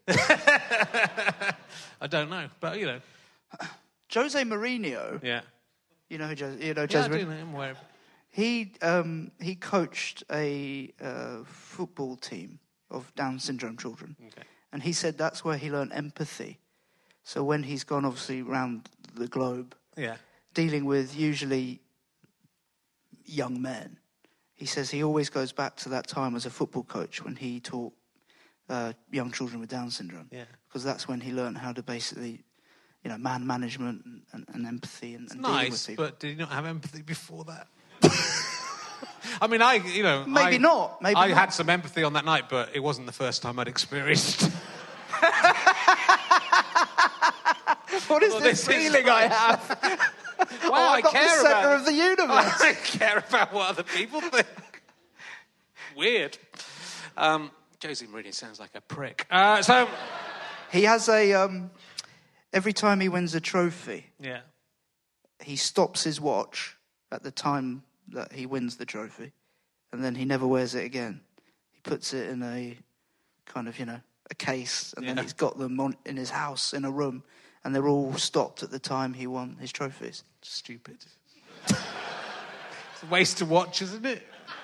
Speaker 7: I don't know, but
Speaker 6: Jose Mourinho.
Speaker 7: yeah.
Speaker 6: You know Jose
Speaker 7: Yeah, I
Speaker 6: Mourinho?
Speaker 7: do know him. Where
Speaker 6: He coached a football team of Down syndrome children.
Speaker 7: Okay.
Speaker 6: And he said that's where he learned empathy. So when he's gone, obviously, around the globe,
Speaker 7: Yeah.
Speaker 6: dealing with usually young men, he says he always goes back to that time as a football coach when he taught young children with Down syndrome.
Speaker 7: Yeah.
Speaker 6: Because that's when he learned how to basically, man management and empathy and dealing with
Speaker 7: Nice,
Speaker 6: people.
Speaker 7: but did you not have empathy before that? I mean,
Speaker 6: Maybe not. Maybe
Speaker 7: I
Speaker 6: not.
Speaker 7: had some empathy on that night, but it wasn't the first time I'd experienced.
Speaker 6: What is
Speaker 7: Well,
Speaker 6: this
Speaker 7: this is
Speaker 6: feeling I
Speaker 7: nice.
Speaker 6: have?
Speaker 7: Well,
Speaker 6: I'm not the centre of the universe.
Speaker 7: I care about what other people think. Weird. Jose Mourinho sounds like a prick. So
Speaker 6: He has every time he wins a trophy,
Speaker 7: yeah,
Speaker 6: he stops his watch at the time that he wins the trophy, and then he never wears it again. He puts it in a kind of, a case, and then
Speaker 7: Yeah.
Speaker 6: he's got them in his house in a room, and they're all stopped at the time he won his trophies.
Speaker 7: stupid. It's a waste of watch, isn't it?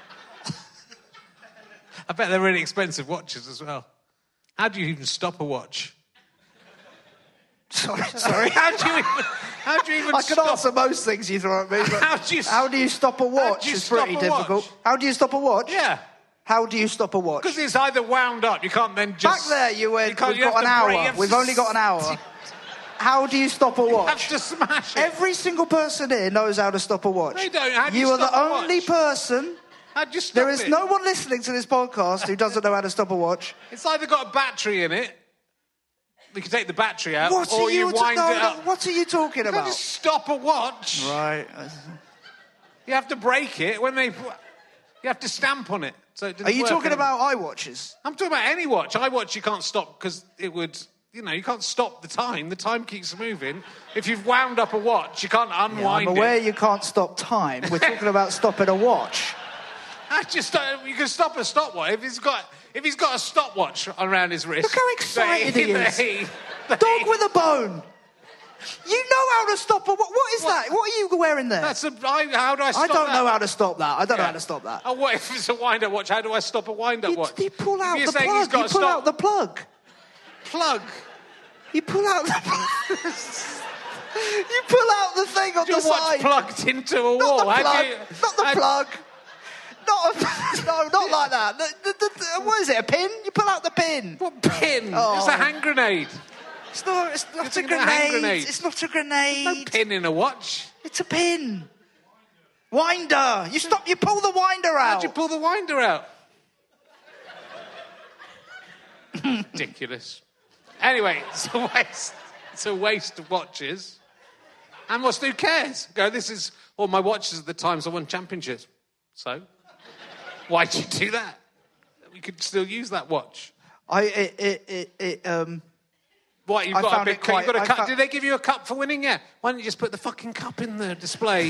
Speaker 7: I bet they're really expensive watches as well. How do you even stop a watch?
Speaker 6: Sorry.
Speaker 7: How do you even
Speaker 6: I can
Speaker 7: stop?
Speaker 6: answer most things you throw at me, but
Speaker 7: How do you
Speaker 6: stop a watch
Speaker 7: do you
Speaker 6: is
Speaker 7: stop
Speaker 6: pretty
Speaker 7: a watch?
Speaker 6: difficult. How do you stop a watch?
Speaker 7: Yeah.
Speaker 6: How do you stop a watch?
Speaker 7: Because it's either wound up. You can't then
Speaker 6: Back
Speaker 7: just...
Speaker 6: there you went,
Speaker 7: can't-
Speaker 6: we've
Speaker 7: you have
Speaker 6: got an
Speaker 7: to break- you
Speaker 6: hour.
Speaker 7: have
Speaker 6: We've
Speaker 7: to
Speaker 6: only got an hour. How do you stop a watch?
Speaker 7: have to smash it.
Speaker 6: Every single person here knows how to stop a watch.
Speaker 7: They don't. How do
Speaker 6: You
Speaker 7: you
Speaker 6: are the
Speaker 7: stop a
Speaker 6: only
Speaker 7: watch?
Speaker 6: person.
Speaker 7: How do you stop
Speaker 6: There is
Speaker 7: it?
Speaker 6: no one listening to this podcast who doesn't know how to stop a watch.
Speaker 7: It's either got a battery in it, you can take the battery out,
Speaker 6: What
Speaker 7: or
Speaker 6: are you,
Speaker 7: wind it
Speaker 6: no,
Speaker 7: up.
Speaker 6: what are you talking
Speaker 7: You can't
Speaker 6: about?
Speaker 7: just stop a watch.
Speaker 6: Right.
Speaker 7: You have to break it when they... You have to stamp on it. So it
Speaker 6: Are
Speaker 7: doesn't
Speaker 6: you
Speaker 7: work
Speaker 6: talking
Speaker 7: anymore.
Speaker 6: about iWatches?
Speaker 7: I'm talking about any watch. iWatch you can't stop because it would... You can't stop the time. The time keeps moving. If you've wound up a watch, you can't
Speaker 6: I'm
Speaker 7: unwind
Speaker 6: aware
Speaker 7: it.
Speaker 6: you can't stop time. We're talking about stopping a watch.
Speaker 7: You can stop a stopwatch. If he's got a stopwatch around his wrist...
Speaker 6: Look how excited he is. Dog with a bone. You know how to stop a watch. What is that? What are you wearing there?
Speaker 7: How do I stop
Speaker 6: I don't
Speaker 7: that?
Speaker 6: know how to stop that. I don't know how to stop that.
Speaker 7: Oh, what if it's a wind-up watch? How do I stop a wind-up watch?
Speaker 6: You pull out
Speaker 7: You're
Speaker 6: the
Speaker 7: saying he's
Speaker 6: plug.
Speaker 7: got
Speaker 6: You
Speaker 7: to
Speaker 6: pull
Speaker 7: stop
Speaker 6: out the plug.
Speaker 7: plug.
Speaker 6: You pull out the You pull out the thing on
Speaker 7: Your
Speaker 6: the
Speaker 7: watch
Speaker 6: side.
Speaker 7: plugged into a
Speaker 6: Not
Speaker 7: wall.
Speaker 6: the
Speaker 7: How
Speaker 6: plug.
Speaker 7: do you-
Speaker 6: Not the
Speaker 7: how-
Speaker 6: plug. No, not like that. What is it, a pin? You pull out the pin.
Speaker 7: What pin?
Speaker 6: Oh.
Speaker 7: It's a hand grenade.
Speaker 6: It's not a
Speaker 7: thinking of a hand
Speaker 6: grenade.
Speaker 7: grenade.
Speaker 6: It's not a grenade.
Speaker 7: No pin in a watch.
Speaker 6: It's a pin. Winder. You pull the winder
Speaker 7: How'd
Speaker 6: out.
Speaker 7: you pull the winder out? Ridiculous. Anyway, it's a waste. It's a waste of watches. And who cares? All my watches are the times I won championships. So, why'd you do that? We could still use that watch.
Speaker 6: What?
Speaker 7: You've got a big cup. Did they give you a cup for winning? Yeah. Why don't you just put the fucking cup in the display?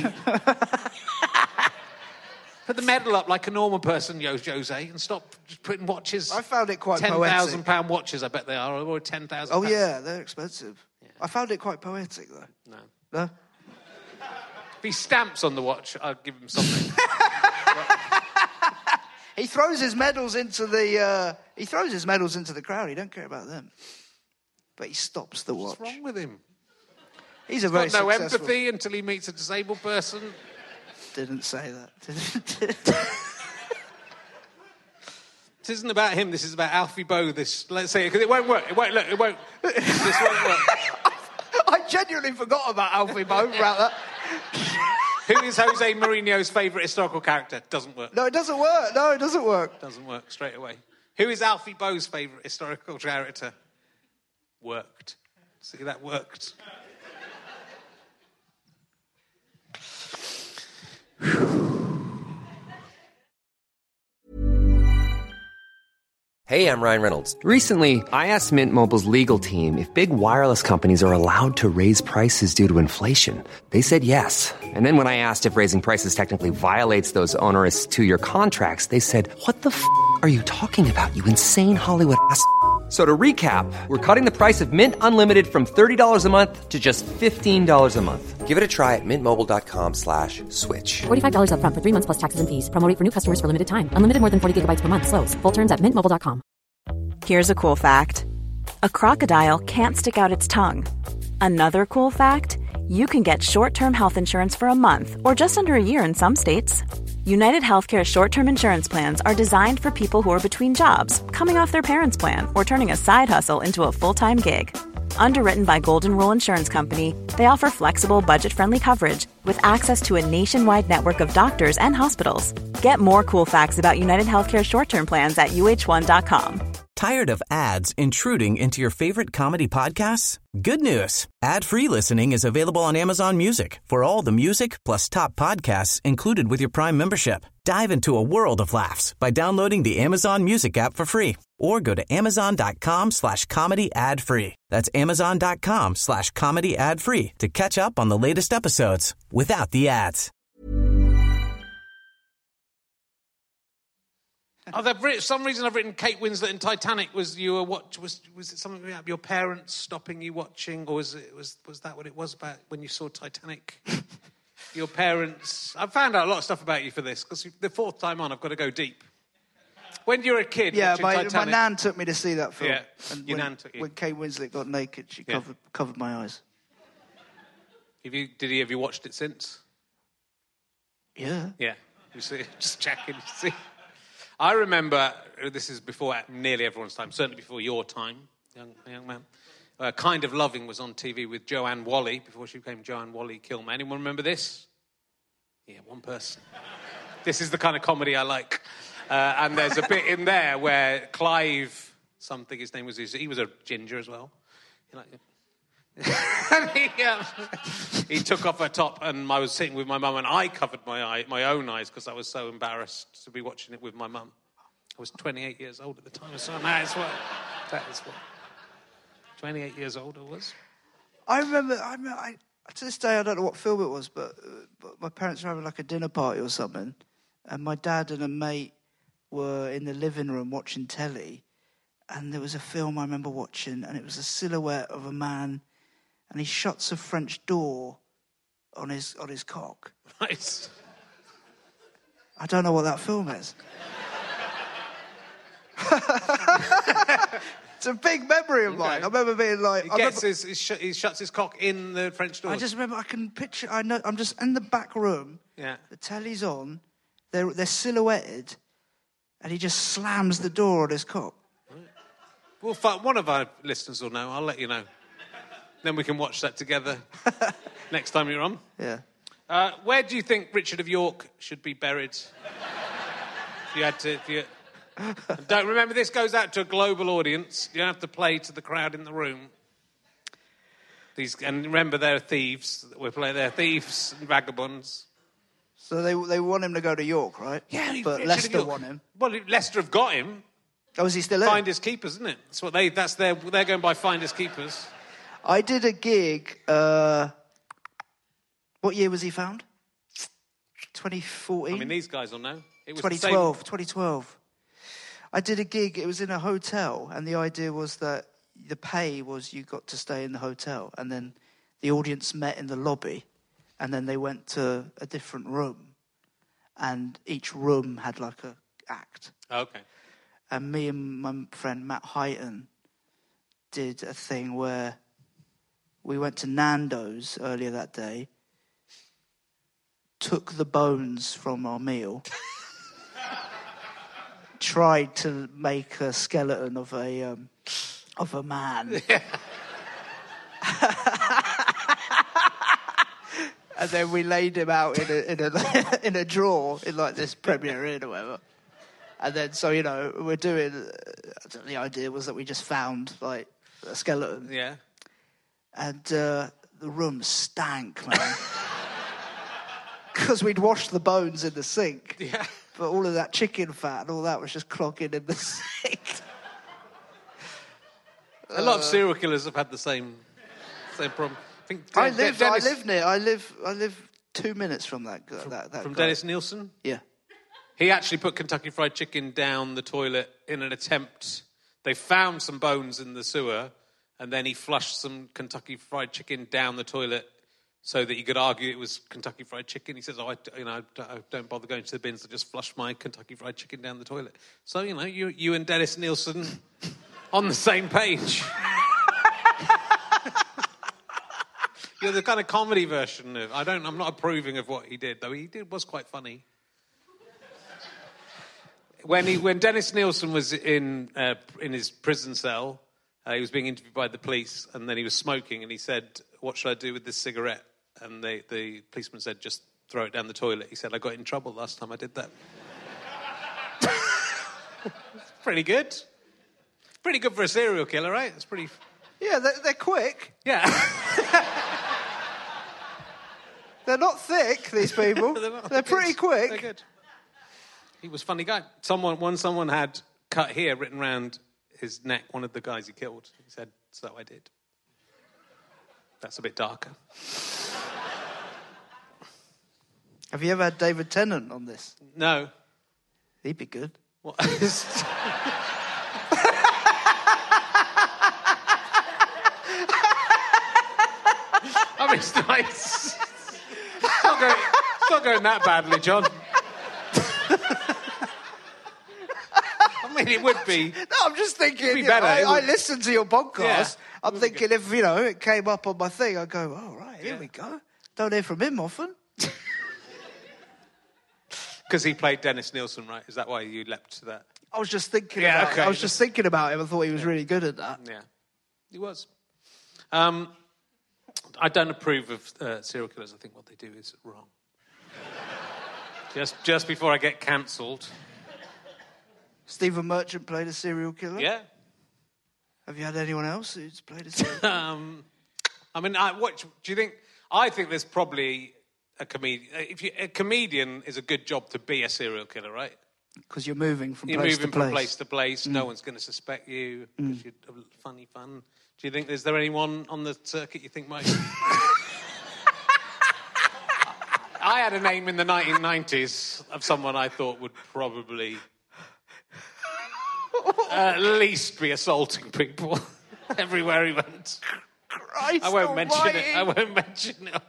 Speaker 7: Put the medal up like a normal person, Jose, and stop just putting watches.
Speaker 6: I found it quite poetic.
Speaker 7: £10,000 watches, I bet they are, or £10,000.
Speaker 6: Oh, yeah, they're expensive. Yeah. I found it quite poetic, though. No?
Speaker 7: If he stamps on the watch, I'd give him something.
Speaker 6: He throws his medals into the crowd. He don't care about them. But he stops the watch.
Speaker 7: What's wrong with him?
Speaker 6: He's got no
Speaker 7: empathy until he meets a disabled person.
Speaker 6: Didn't say that.
Speaker 7: This isn't about him. This is about Alfie Boe. Let's say, because it won't work. It won't. This won't work.
Speaker 6: I genuinely forgot about Alfie Boe about that.
Speaker 7: Who is Jose Mourinho's favourite historical character? Doesn't work.
Speaker 6: No, it doesn't work. Doesn't work
Speaker 7: straight away. Who is Alfie Boe's favourite historical character? Worked. See, that worked.
Speaker 2: Hey, I'm Ryan Reynolds. Recently, I asked Mint Mobile's legal team if big wireless companies are allowed to raise prices due to inflation. They said yes. And then when I asked if raising prices technically violates those onerous 2-year contracts, they said, "What the f*** are you talking about, you insane Hollywood ass?" So to recap, we're cutting the price of Mint Unlimited from $30 a month to just $15 a month. Give it a try at mintmobile.com/switch.
Speaker 4: $45 up front for 3 months plus taxes and fees. Promo rate for new customers for limited time. Unlimited more than 40 gigabytes per month. Slows full terms at mintmobile.com.
Speaker 5: Here's a cool fact. A crocodile can't stick out its tongue. Another cool fact, you can get short-term health insurance for a month or just under a year in some states. United Healthcare short-term insurance plans are designed for people who are between jobs, coming off their parents' plan, or turning a side hustle into a full-time gig. Underwritten by Golden Rule Insurance Company, they offer flexible, budget-friendly coverage with access to a nationwide network of doctors and hospitals. Get more cool facts about United Healthcare short-term plans at uh1.com.
Speaker 8: Tired of ads intruding into your favorite comedy podcasts? Good news. Ad-free listening is available on Amazon Music for all the music plus top podcasts included with your Prime membership. Dive into a world of laughs by downloading the Amazon Music app for free or go to amazon.com/comedy ad-free. That's amazon.com/comedy ad-free to catch up on the latest episodes without the ads.
Speaker 7: Some reason I've written Kate Winslet in Titanic. Was it something about your parents stopping you watching, or was that what it was about when you saw Titanic? Your parents. I found out a lot of stuff about you for this because the 4th time on, I've got to go deep. When you were a kid, watching
Speaker 6: my nan took me to see that film.
Speaker 7: Yeah,
Speaker 6: and
Speaker 7: your nan took you.
Speaker 6: When Kate Winslet got naked, she covered my eyes.
Speaker 7: Did he have you watched it since?
Speaker 6: Yeah.
Speaker 7: Yeah. You see, just checking. See. I remember, this is before nearly everyone's time, certainly before your time, young man. Kind of Loving was on TV with Joanne Whalley, before she became Joanne Whalley Kilmer. Anyone remember this? Yeah, one person. This is the kind of comedy I like. And there's a bit in there where Clive, something his name was, he was a ginger as well. He took off her top, and I was sitting with my mum, and I covered my own eyes because I was so embarrassed to be watching it with my mum. I was 28 years old at the time, so that is what 28 years old I was.
Speaker 6: I remember, to this day, I don't know what film it was, but my parents were having like a dinner party or something, and my dad and a mate were in the living room watching telly, and there was a film I remember watching, and it was a silhouette of a man, and he shuts a French door on his cock.
Speaker 7: Nice.
Speaker 6: I don't know what that film is. It's a big memory of mine. I remember being like...
Speaker 7: He shuts his cock in the French door.
Speaker 6: I just remember, I can picture... I'm just in the back room.
Speaker 7: Yeah.
Speaker 6: The telly's on. They're silhouetted. And he just slams the door on his cock.
Speaker 7: Well, one of our listeners will know. I'll let you know. Then we can watch that together next time you're on.
Speaker 6: Yeah.
Speaker 7: Where do you think Richard of York should be buried? If you had to... Don't remember, this goes out to a global audience. You don't have to play to the crowd in the room. And remember, they're thieves. They're thieves and vagabonds.
Speaker 6: So they want him to go to York, right?
Speaker 7: Yeah,
Speaker 6: but Leicester want him.
Speaker 7: Well, Leicester have got him.
Speaker 6: Oh, is he still in?
Speaker 7: Finders keepers, isn't it? That's what they're going by finders keepers.
Speaker 6: I did a gig. What year was he found? 2014.
Speaker 7: I mean, these guys will know. It was
Speaker 6: 2012. I did a gig. It was in a hotel, and the idea was that the pay was you got to stay in the hotel, and then the audience met in the lobby, and then they went to a different room, and each room had like a act.
Speaker 7: Okay.
Speaker 6: And me and my friend Matt Heighton did a thing where we went to Nando's earlier that day, took the bones from our meal, tried to make a skeleton of a man. Yeah. And then we laid him out in a drawer in like this Premier Inn or whatever. And then, so, we're doing... the idea was that we just found, like, a skeleton.
Speaker 7: Yeah.
Speaker 6: And the room stank, man. Because we'd washed the bones in the sink.
Speaker 7: Yeah.
Speaker 6: But all of that chicken fat and all that was just clogging in the sink.
Speaker 7: A lot of serial killers have had the same problem.
Speaker 6: I live 2 minutes from that guy.
Speaker 7: From Dennis Nielsen?
Speaker 6: Yeah.
Speaker 7: He actually put Kentucky Fried Chicken down the toilet in an attempt. They found some bones in the sewer, and then he flushed some Kentucky Fried Chicken down the toilet so that he could argue it was Kentucky Fried Chicken. He says, I don't bother going to the bins. I just flush my Kentucky Fried Chicken down the toilet. So, you and Dennis Nielsen on the same page. You're the kind of comedy version of... I'm not approving of what he did, though. Was quite funny. When Dennis Nielsen was in his prison cell, he was being interviewed by the police, and then he was smoking, and he said, "What should I do with this cigarette?" And the policeman said, "Just throw it down the toilet." He said, "I got in trouble last time I did that." Pretty good. Pretty good for a serial killer, right? It's pretty...
Speaker 6: Yeah, they're quick.
Speaker 7: Yeah.
Speaker 6: They're not thick, these people. They're pretty quick.
Speaker 7: They're good. He was a funny guy. Someone had cut here written around his neck, one of the guys he killed. He said, "So I did." That's a bit darker.
Speaker 6: Have you ever had David Tennant on this?
Speaker 7: No.
Speaker 6: He'd be good.
Speaker 7: What? I mean, it's nice. It's not going that badly, John. I mean, it would be.
Speaker 6: No, I'm just thinking.
Speaker 7: It'd be better.
Speaker 6: I listen to your podcast.
Speaker 7: Yeah.
Speaker 6: I'm thinking if it came up on my thing, I'd go, "Oh right, here we go." Don't hear from him often.
Speaker 7: Because he played Dennis Nielsen, right? Is that why you leapt to that?
Speaker 6: I was just thinking.
Speaker 7: Yeah, okay.
Speaker 6: I was just thinking about him. I thought he was really good at that.
Speaker 7: Yeah, he was. I don't approve of serial killers. I think what they do is wrong. Just before I get cancelled.
Speaker 6: Stephen Merchant played a serial killer?
Speaker 7: Yeah.
Speaker 6: Have you had anyone else who's played a serial killer?
Speaker 7: I mean, what do you think? I think there's probably a comedian. A comedian is a good job to be a serial killer, right?
Speaker 6: Because you're moving from place to place.
Speaker 7: You're moving from place to place. No one's going to suspect you because you're funny fun. Do you think, is there anyone on the circuit you think might... I had a name in the 1990s of someone I thought would probably at least be assaulting people everywhere he went.
Speaker 6: Christ
Speaker 7: I won't mention it. I won't mention it.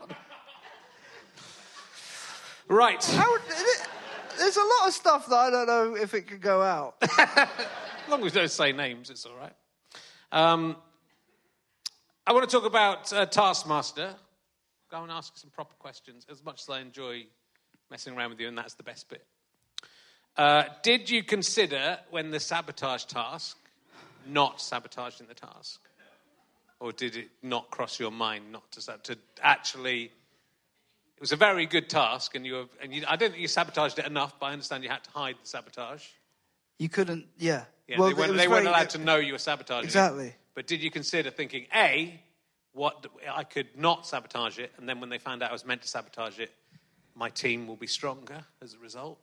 Speaker 7: Right.
Speaker 6: There's a lot of stuff that I don't know if it could go out.
Speaker 7: As long as we don't say names, it's all right. I want to talk about Taskmaster. Go and ask some proper questions. As much as I enjoy messing around with you, and that's the best bit. Did you consider, when the sabotage task, not sabotaging the task? Or did it not cross your mind not to actually... It was a very good task, and I don't think you sabotaged it enough, but I understand you had to hide the sabotage.
Speaker 6: You couldn't, yeah.
Speaker 7: Yeah,
Speaker 6: well,
Speaker 7: they weren't allowed to know you were sabotaging
Speaker 6: Exactly.
Speaker 7: it. But did you consider thinking, A, what I could not sabotage it, and then when they found out I was meant to sabotage it, my team will be stronger as a result?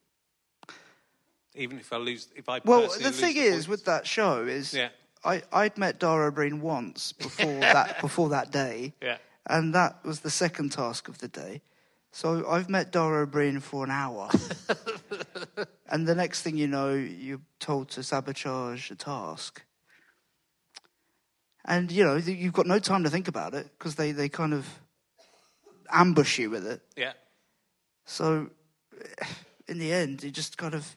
Speaker 7: Even if I lose, if I
Speaker 6: Well,
Speaker 7: personally
Speaker 6: the
Speaker 7: lose
Speaker 6: thing
Speaker 7: the
Speaker 6: is,
Speaker 7: points.
Speaker 6: with that show is,
Speaker 7: Yeah.
Speaker 6: I'd met Dara O'Brien once before that day,
Speaker 7: Yeah.
Speaker 6: and that was the second task of the day. So I've met Dara O'Brien for an hour, and the next thing you know, you're told to sabotage a task. And, you know, you've got no time to think about it, because they kind of ambush you with it.
Speaker 7: Yeah.
Speaker 6: So, in the end, you just kind of...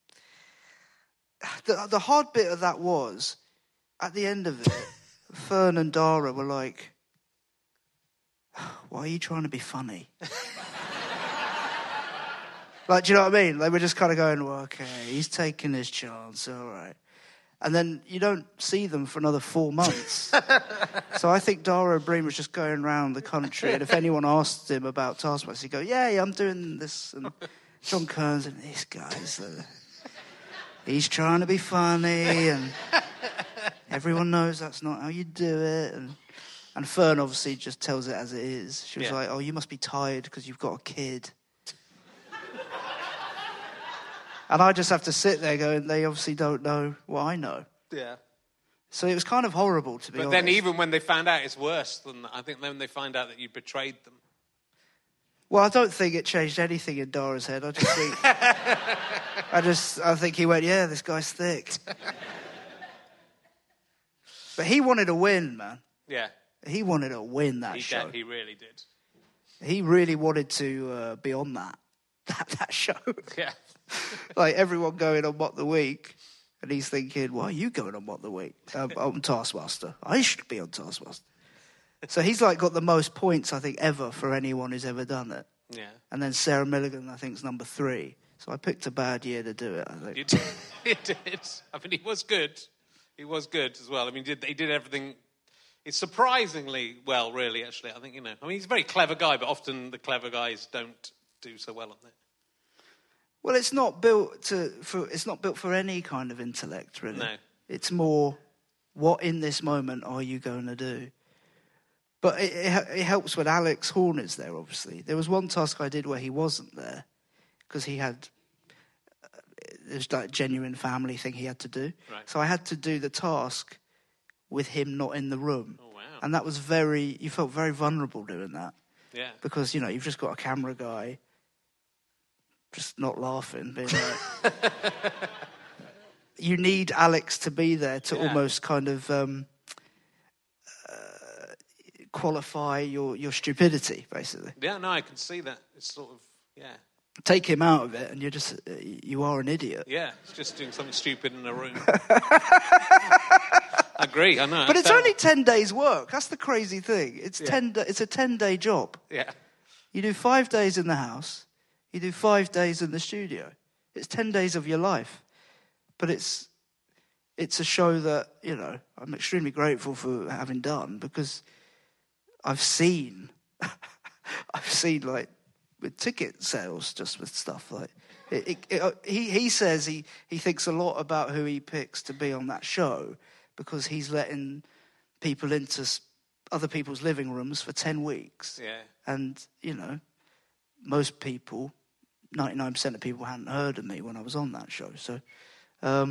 Speaker 6: The hard bit of that was, at the end of it, Fern and Dara were like, why are you trying to be funny? Like, do you know what I mean? They were just kind of going, well, okay, he's taking his chance, all right. And then you don't see them for another 4 months. So I think Dara O'Brien was just going around the country, and if anyone asked him about Taskmaster, he'd go, yeah, I'm doing this. And John Kearns and these guys, he's trying to be funny, and everyone knows that's not how you do it. And Fern obviously just tells it as it is. She was like, oh, you must be tired because you've got a kid. And I just have to sit there going, they obviously don't know what I know.
Speaker 7: Yeah.
Speaker 6: So it was kind of horrible, to be honest.
Speaker 7: But then even when they found out, it's worse than... I think then they find out that you betrayed them.
Speaker 6: Well, I don't think it changed anything in Dara's head. I just think... I think he went, yeah, this guy's thick. But he wanted to win, man.
Speaker 7: Yeah.
Speaker 6: He wanted to win that show.
Speaker 7: He really did.
Speaker 6: He really wanted to be on that show.
Speaker 7: Yeah.
Speaker 6: Like, everyone going on What the Week, and he's thinking, why are you going on What the Week? On Taskmaster. I should be on Taskmaster. So he's, like, got the most points, I think, ever for anyone who's ever done it.
Speaker 7: Yeah.
Speaker 6: And then Sarah Milligan, I think, is number 3. So I picked a bad year to do it, I think.
Speaker 7: You did. You did. I mean, he was good. He was good as well. I mean, he did everything... It's surprisingly well, really, actually. I think, you know... I mean, he's a very clever guy, but often the clever guys don't do so well on it.
Speaker 6: Well, it's not built for any kind of intellect, really.
Speaker 7: No.
Speaker 6: It's more, what in this moment are you going to do? But it helps when Alex Horn is there, obviously. There was one task I did where he wasn't there, because he had... It was like a genuine family thing he had to do.
Speaker 7: Right.
Speaker 6: So I had to do the task with him not in the room.
Speaker 7: Oh, wow.
Speaker 6: And that was you felt very vulnerable doing that.
Speaker 7: Yeah.
Speaker 6: Because, you know, you've just got a camera guy just not laughing, being like... You need Alex to be there to almost kind of qualify your stupidity, basically.
Speaker 7: Yeah, no, I can see that. It's sort of,
Speaker 6: Take him out of it and you are an idiot.
Speaker 7: Yeah, it's just doing something stupid in a room. I agree, I know.
Speaker 6: But it's only 10 days' work. That's the crazy thing. It's a 10-day job.
Speaker 7: Yeah.
Speaker 6: You do 5 days in the house. You do 5 days in the studio. It's 10 days of your life. But it's a show that, you know, I'm extremely grateful for having done, because I've seen like, with ticket sales, just with stuff like... He says he thinks a lot about who he picks to be on that show, because he's letting people into other people's living rooms for 10 weeks.
Speaker 7: Yeah.
Speaker 6: And, you know, most people... 99% of people hadn't heard of me when I was on that show. So, a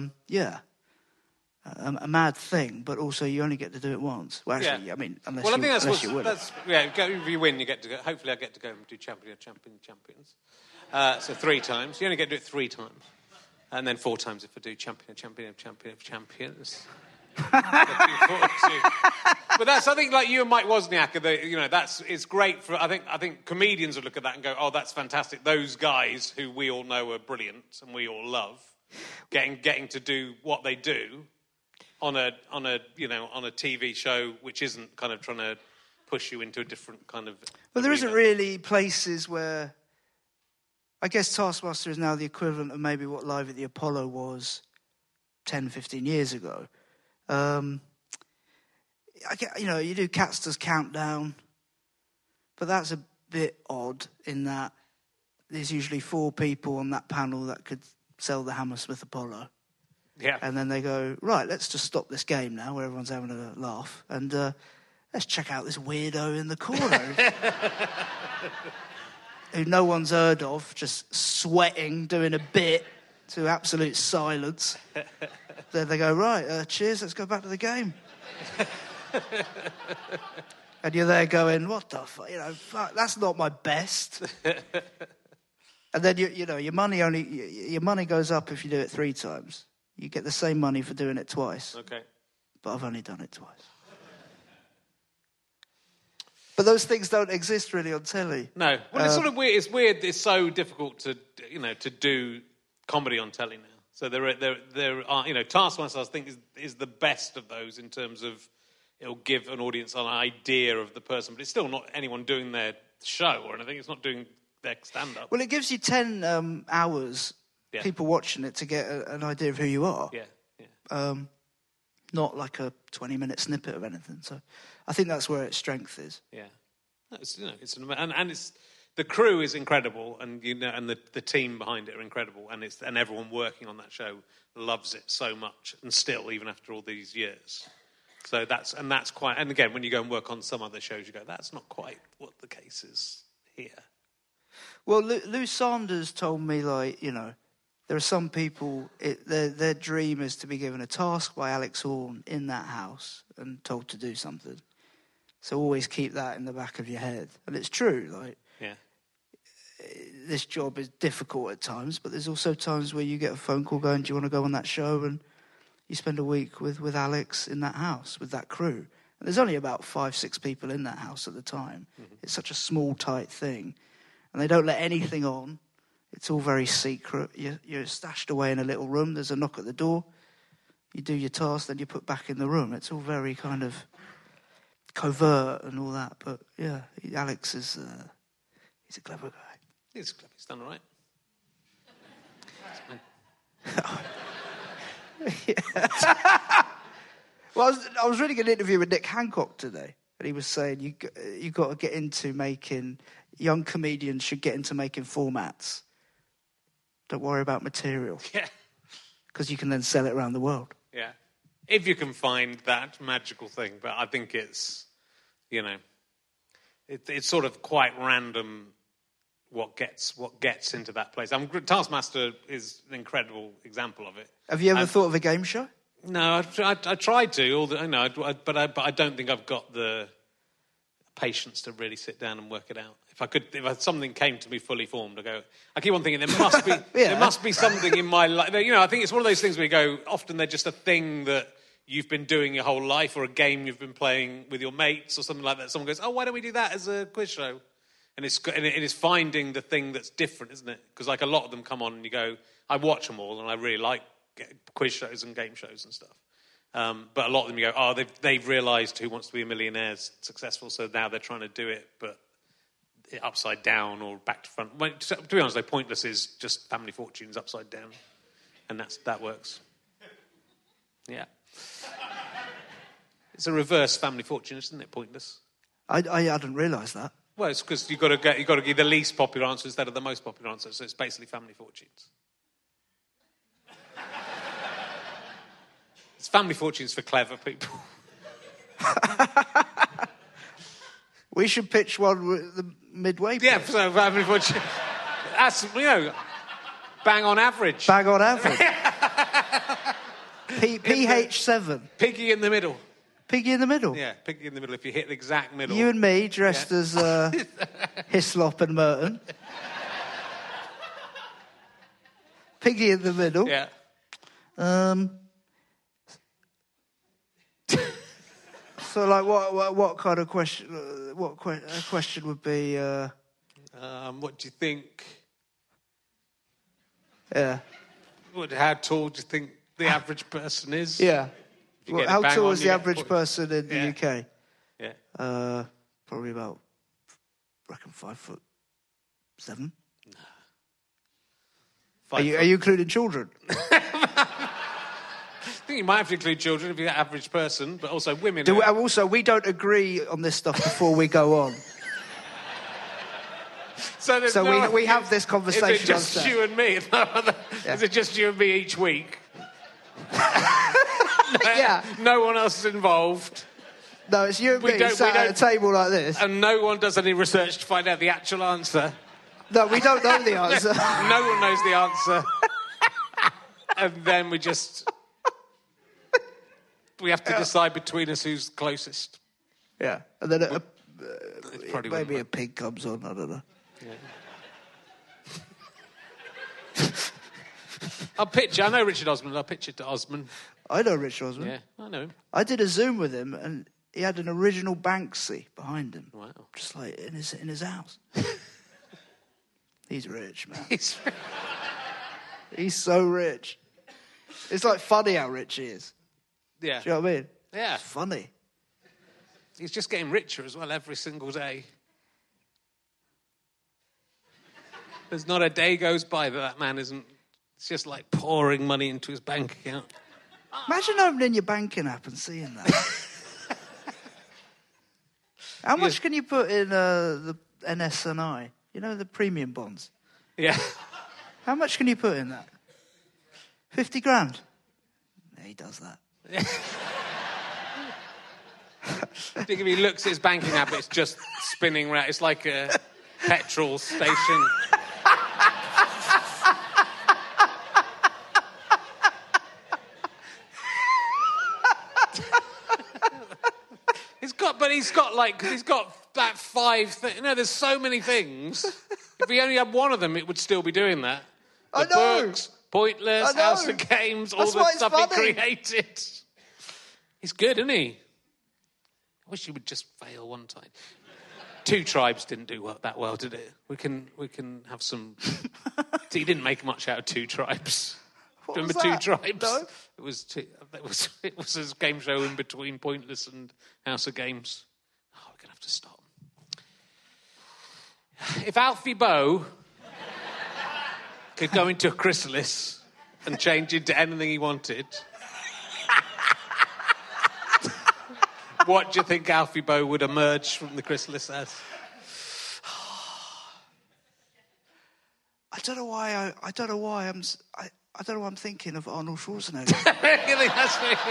Speaker 6: mad thing, but also you only get to do it once. Well, actually, I mean, unless you win.
Speaker 7: If you win, you get to go. Hopefully I get to go and do Champions. So 3 times. You only get to do it 3 times. And then 4 times if I do Champion of Champions. But that's, I think, like you and Mike Wozniak, it's great for. I think comedians would look at that and go, "Oh, that's fantastic." Those guys who we all know are brilliant and we all love, getting to do what they do on a TV show which isn't kind of trying to push you into a different kind of.
Speaker 6: Well, there isn't really places where. I guess Taskmaster is now the equivalent of maybe what Live at the Apollo was 10, 15 years ago. You do Catster's Countdown, but that's a bit odd in that there's usually 4 people on that panel that could sell the Hammersmith Apollo.
Speaker 7: Yeah.
Speaker 6: And then they go, right, let's just stop this game now where everyone's having a laugh and let's check out this weirdo in the corner who no one's heard of, just sweating, doing a bit to absolute silence. Then they go, right, cheers, let's go back to the game. And you're there going, what the fuck, fuck, that's not my best. And then, your money goes up if you do it 3 times. You get the same money for doing it twice.
Speaker 7: Okay.
Speaker 6: But I've only done it twice. But those things don't exist really on telly.
Speaker 7: No. Well, it's sort of weird. It's weird. It's so difficult to do comedy on telly now. So there are Taskmaster, I think, is the best of those in terms of it'll give an audience an idea of the person, but it's still not anyone doing their show or anything. It's not doing their stand-up.
Speaker 6: Well, it gives you 10 hours, people watching it, to get an idea of who you are.
Speaker 7: Yeah.
Speaker 6: Not like a 20-minute snippet of anything. So I think that's where its strength is.
Speaker 7: Yeah. It's the crew is incredible, and and the team behind it are incredible, and everyone working on that show loves it so much, and still, even after all these years. So that's quite. And again, when you go and work on some other shows, you go, that's not quite what the case is here.
Speaker 6: Well, Lou Sanders told me, there are some people, their dream is to be given a task by Alex Horne in that house and told to do something. So always keep that in the back of your head. And it's true, this job is difficult at times, but there's also times where you get a phone call going, do you want to go on that show? And you spend a week with Alex in that house, with that crew. And there's only about 5-6 people in that house at the time. Mm-hmm. It's such a small, tight thing. And they don't let anything on. It's all very secret. You're stashed away in a little room. There's a knock at the door. You do your task, then you're put back in the room. It's all very kind of covert and all that. But, yeah, Alex is... he's a clever guy.
Speaker 7: He's clever. He's done all right.
Speaker 6: Well, I was reading an interview with Nick Hancock today, and he was saying you got to get into making... Young comedians should get into making formats. Don't worry about material.
Speaker 7: Yeah.
Speaker 6: Because you can then sell it around the world.
Speaker 7: Yeah. If you can find that magical thing. But I think it's, it's sort of quite random what gets into that place. Taskmaster is an incredible example of it.
Speaker 6: Have you ever thought of a game show?
Speaker 7: No, I tried to. But I don't think I've got the patience to really sit down and work it out. If something came to me fully formed, I keep on thinking there must be there must be something in my life. I think it's one of those things where you go, often they're just a thing that you've been doing your whole life, or a game you've been playing with your mates or something like that. Someone goes, oh, why don't we do that as a quiz show? And it is finding the thing that's different, isn't it? Because a lot of them come on and you go, I watch them all and I really like quiz shows and game shows and stuff. But a lot of them you go, they've realised Who Wants to Be a Millionaire is successful, so now they're trying to do it, but upside down or back to front. Well, to be honest, Pointless is just Family Fortunes upside down, and that works. Yeah, it's a reverse Family Fortune, isn't it? Pointless.
Speaker 6: I didn't realise that.
Speaker 7: Well, it's because you've got to give the least popular answer instead of the most popular answer, so it's basically Family Fortunes. It's Family Fortunes for clever people.
Speaker 6: We should pitch one with the midway.
Speaker 7: Yeah, so Family Fortunes. That's, bang on average.
Speaker 6: Bang on average. PH7.
Speaker 7: Piggy in the middle.
Speaker 6: Piggy in the middle?
Speaker 7: Yeah, piggy in the middle, if you hit the exact middle.
Speaker 6: You and me dressed as Hislop and Merton. Piggy in the middle.
Speaker 7: Yeah.
Speaker 6: So, what kind of question? What question would be?
Speaker 7: What do you think?
Speaker 6: Yeah.
Speaker 7: How tall do you think the average person is?
Speaker 6: Yeah. How tall is the average person in the UK?
Speaker 7: Yeah.
Speaker 6: Probably about, I reckon, 5'7".
Speaker 7: No.
Speaker 6: Are you including children?
Speaker 7: I think you might have to include children if you're the average person, but also women.
Speaker 6: Also, we don't agree on this stuff before we go on. So we have this conversation.
Speaker 7: Is it just
Speaker 6: on set.
Speaker 7: you and me? Is it just you and me each week?
Speaker 6: Yeah.
Speaker 7: No one else is involved.
Speaker 6: No, it's you and me sat at a table like this.
Speaker 7: And no one does any research to find out the actual answer.
Speaker 6: No, we don't know the answer.
Speaker 7: No one knows the answer. And then we have to decide between us who's closest.
Speaker 6: Yeah. And then
Speaker 7: probably
Speaker 6: maybe a pig comes on, I don't know.
Speaker 7: Yeah. I know Richard Osman. I'll pitch it to Osman.
Speaker 6: I know Richard Osman.
Speaker 7: Yeah, I know him.
Speaker 6: I did a Zoom with him, and he had an original Banksy behind him.
Speaker 7: Wow.
Speaker 6: Just like in his house. He's rich, man. He's so rich. It's like funny how rich he is.
Speaker 7: Yeah.
Speaker 6: Do you know what I mean?
Speaker 7: Yeah.
Speaker 6: It's funny.
Speaker 7: He's just getting richer as well every single day. There's not a day goes by that man isn't... It's just like pouring money into his bank account.
Speaker 6: Imagine opening your banking app and seeing that. How much can you put in the NS&I? You know, the premium bonds?
Speaker 7: Yeah.
Speaker 6: How much can you put in that? 50 grand? Yeah, he does that.
Speaker 7: I think if he looks at his banking app, it's just spinning around. It's like a petrol station. He's got that 5 things. You know, there's so many things. If he only had one of them, it would still be doing that. The
Speaker 6: I know.
Speaker 7: books, Pointless, House of Games, all the stuff he created. He's good, isn't he? I wish he would just fail one time. Two Tribes didn't do that well, did it? We can have some... He didn't make much out of Two Tribes. Remember Two Tribes? No. It was a game show in between Pointless and House of Games. Oh, we're going to have to stop. If Alfie Boe could go into a chrysalis and change into anything he wanted, what do you think Alfie Boe would emerge from the chrysalis as?
Speaker 6: I don't know why I'm thinking of Arnold Schwarzenegger.
Speaker 7: Really? That's me.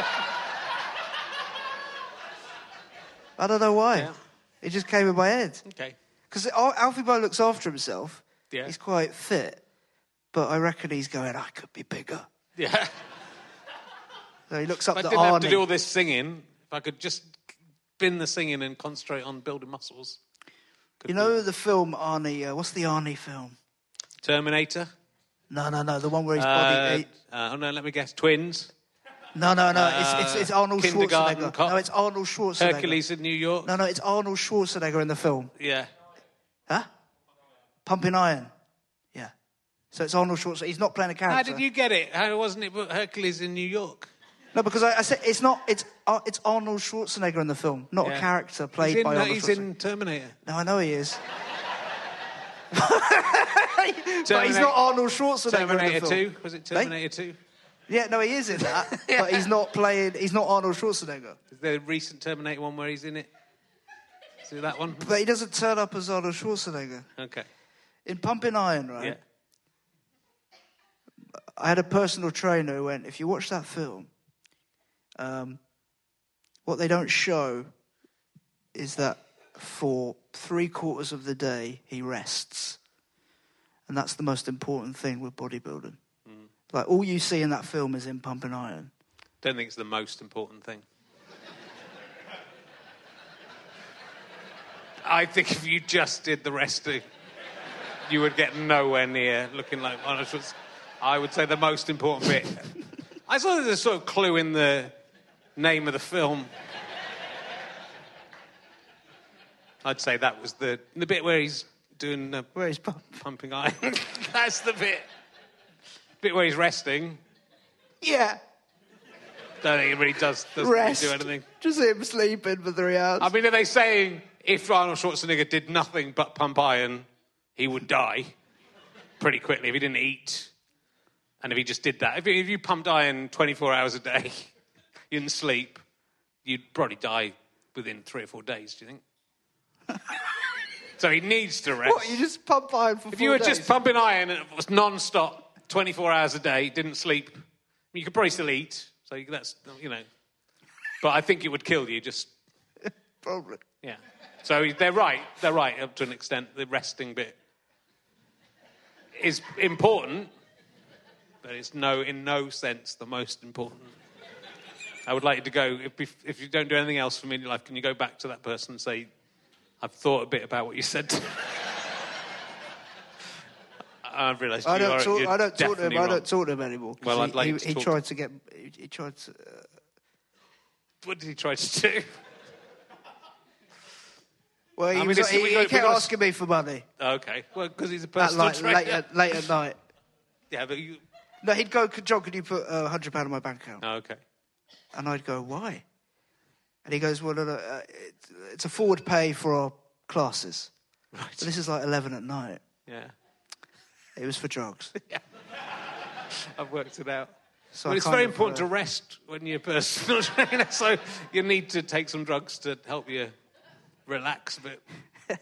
Speaker 6: I don't know why.
Speaker 7: Yeah.
Speaker 6: It just came in my head.
Speaker 7: Okay.
Speaker 6: Because Alfie Boe looks after himself.
Speaker 7: Yeah.
Speaker 6: He's quite fit. But I reckon he's going, I could be bigger.
Speaker 7: Yeah.
Speaker 6: So he looks up
Speaker 7: If
Speaker 6: to
Speaker 7: I didn't have to
Speaker 6: Arnie.
Speaker 7: do all this singing, if I could just bin the singing and concentrate on building muscles.
Speaker 6: You know the film Arnie, what's the Arnie film?
Speaker 7: Terminator?
Speaker 6: No, the one where his body...
Speaker 7: Oh no, let me guess. Twins?
Speaker 6: No, it's Arnold
Speaker 7: Kindergarten
Speaker 6: Schwarzenegger.
Speaker 7: Cop?
Speaker 6: No, it's Arnold Schwarzenegger.
Speaker 7: Hercules in New York?
Speaker 6: No, it's Arnold Schwarzenegger in the film.
Speaker 7: Yeah.
Speaker 6: Huh? Pumping Iron. Yeah. So it's Arnold Schwarzenegger. He's not playing a character.
Speaker 7: How did you get it? How wasn't it Hercules in New York?
Speaker 6: No, because I said it's not. It's Arnold Schwarzenegger in the film, not a character played by Arnold Schwarzenegger.
Speaker 7: He's in Terminator.
Speaker 6: No, I know he is. But he's not Arnold Schwarzenegger
Speaker 7: Terminator
Speaker 6: in the film.
Speaker 7: 2? Was it Terminator 2?
Speaker 6: Yeah, no, he is in that, but he's not Arnold Schwarzenegger.
Speaker 7: Is there a recent Terminator one where he's in it? Is it that one?
Speaker 6: But he doesn't turn up as Arnold Schwarzenegger.
Speaker 7: Okay.
Speaker 6: In Pumping Iron, right?
Speaker 7: Yeah.
Speaker 6: I had a personal trainer who went, if you watch that film, what they don't show is that for 3/4 of the day, he rests. And that's the most important thing with bodybuilding. Like, all you see in that film is him pumping iron.
Speaker 7: Don't think it's the most important thing. I think if you just did the resting, you would get nowhere near looking like Arnold Schwarzenegger. I would say the most important bit. I saw there's a sort of clue in the name of the film. I'd say that was the bit where he's doing the
Speaker 6: Where he's
Speaker 7: pumping iron. That's the bit. Bit where he's resting.
Speaker 6: Yeah.
Speaker 7: Don't think it really doesn't really do anything.
Speaker 6: Just him sleeping for 3 hours.
Speaker 7: I mean, are they saying if Arnold Schwarzenegger did nothing but pump iron, he would die pretty quickly if he didn't eat? And if he just did that, if you pumped iron 24 hours a day, you didn't sleep, you'd probably die within 3 or 4 days, do you think? So he needs to rest.
Speaker 6: What, you just pump iron for 4 days?
Speaker 7: If you were just pumping iron and it was non-stop, 24 hours a day, didn't sleep, you could probably still eat. So that's, But I think it would kill you, just...
Speaker 6: Probably.
Speaker 7: Yeah. So they're right up to an extent. The resting bit is important, but it's in no sense the most important. I would like you to go, if you don't do anything else for me in your life, can you go back to that person and say, I've thought a bit about what you said to me. I've realised
Speaker 6: I don't talk to him anymore.
Speaker 7: Well, I'd like
Speaker 6: he tried to
Speaker 7: What did he try to do?
Speaker 6: Well, he kept asking me for money.
Speaker 7: Okay. Well, because he's a personal trainer.
Speaker 6: Late at night.
Speaker 7: Yeah, but you...
Speaker 6: No, he'd go, John, could you put £100 in my bank account?
Speaker 7: Oh, okay.
Speaker 6: And I'd go, why? And he goes, well, no, it's a forward pay for our classes.
Speaker 7: Right.
Speaker 6: But this is like 11 at night.
Speaker 7: Yeah.
Speaker 6: It was for drugs.
Speaker 7: Yeah. I've worked it out.
Speaker 6: So
Speaker 7: but it's very important to rest when you're a personal trainer, so you need to take some drugs to help you relax a bit.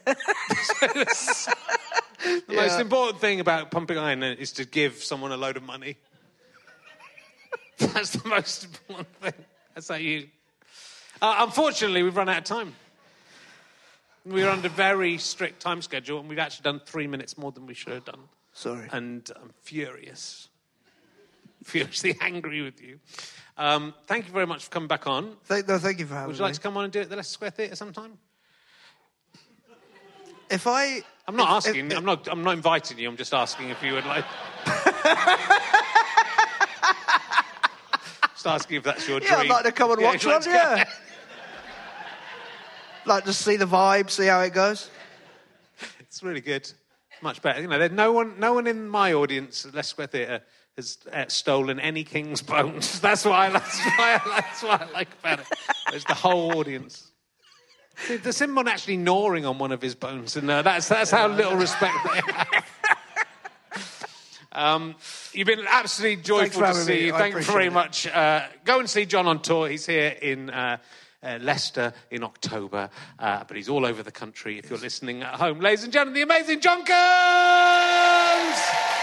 Speaker 7: The most important thing about pumping iron is to give someone a load of money. That's the most important thing. That's how you... unfortunately, we've run out of time. We were under a very strict time schedule, and we've actually done 3 minutes more than we should have done.
Speaker 6: Sorry.
Speaker 7: And I'm furiously angry with you. Thank you very much for coming back on.
Speaker 6: Thank you for having me.
Speaker 7: Would you like to come on and do it at the Leicester Square Theatre sometime?
Speaker 6: I'm
Speaker 7: not inviting you. I'm just asking if you would like. Just asking if that's your dream.
Speaker 6: Yeah, I'd like to come and watch one. Yeah. Like to see the vibe, see how it goes.
Speaker 7: It's really good. Much better. There's no one in my audience at Leicester Square Theatre has stolen any king's bones. That's what I like about it. It's the whole audience. There's someone actually gnawing on one of his bones, and that's how little respect they have. You've been absolutely joyful to see you. Thank you very much. Go and see John on tour. He's here in Leicester in October, but he's all over the country if you're listening at home. Ladies and gentlemen, the amazing John Kearns!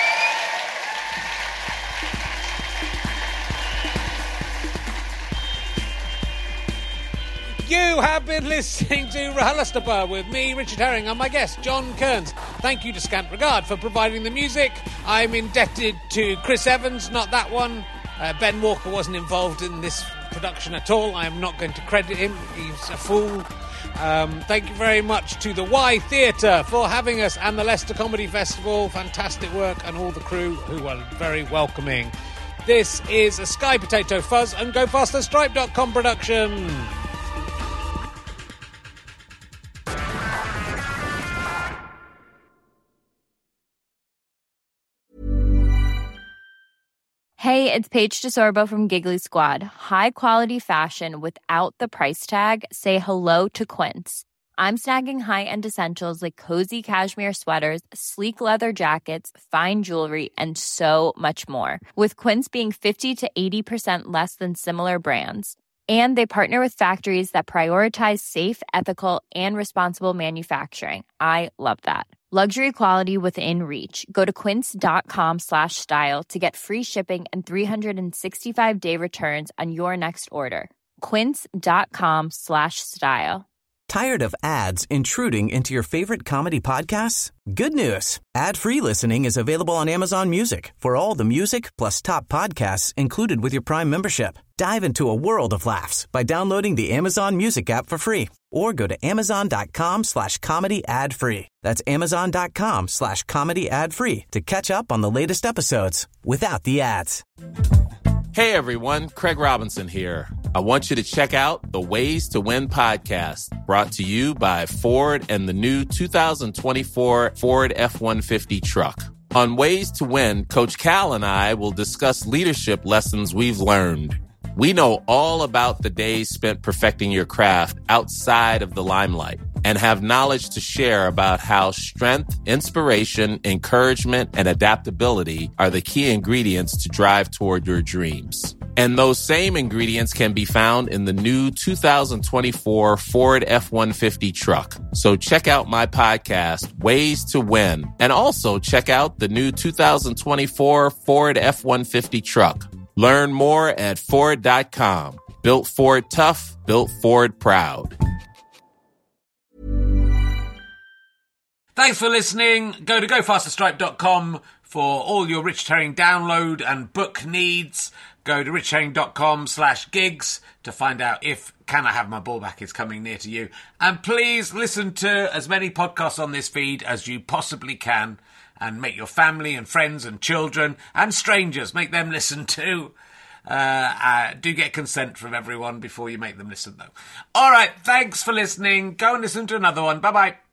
Speaker 7: You have been listening to RHLSTP with me, Richard Herring, and my guest, John Kearns. Thank you to Scant Regard for providing the music. I'm indebted to Chris Evans, not that one. Ben Walker wasn't involved in this production at all. I am not going to credit him. He's a fool. Thank you very much to the Y Theatre for having us and the Leicester Comedy Festival. Fantastic work, and all the crew who are very welcoming. This is a Sky Potato Fuzz and GoFasterStripe.com production.
Speaker 9: Hey, it's Paige DeSorbo from Giggly Squad. High quality fashion without the price tag. Say hello to Quince. I'm snagging high-end essentials like cozy cashmere sweaters, sleek leather jackets, fine jewelry, and so much more. With Quince being 50 to 80% less than similar brands. And they partner with factories that prioritize safe, ethical, and responsible manufacturing. I love that. Luxury quality within reach. Go to quince.com/style to get free shipping and 365-day returns on your next order. Quince.com/style.
Speaker 8: Tired of ads intruding into your favorite comedy podcasts? Good news. Ad-free listening is available on Amazon Music for all the music plus top podcasts included with your Prime membership. Dive into a world of laughs by downloading the Amazon Music app for free or go to amazon.com/comedy ad-free. That's amazon.com/comedy ad-free to catch up on the latest episodes without the ads.
Speaker 10: Hey everyone, Craig Robinson here. I want you to check out the Ways to Win podcast, brought to you by Ford and the new 2024 Ford F-150 truck. On Ways to Win, Coach Cal and I will discuss leadership lessons we've learned. We know all about the days spent perfecting your craft outside of the limelight and have knowledge to share about how strength, inspiration, encouragement, and adaptability are the key ingredients to drive toward your dreams. And those same ingredients can be found in the new 2024 Ford F-150 truck. So check out my podcast, Ways to Win, and also check out the new 2024 Ford F-150 truck. Learn more at Ford.com. Built Ford tough, built Ford proud.
Speaker 1: Thanks for listening. Go to gofasterstripe.com for all your Richard Herring download and book needs. Go to richardherring.com/gigs to find out if Can I Have My Ball Back is coming near to you. And please listen to as many podcasts on this feed as you possibly can, and make your family and friends and children and strangers, make them listen too. Do get consent from everyone before you make them listen, though. All right, thanks for listening. Go and listen to another one. Bye-bye.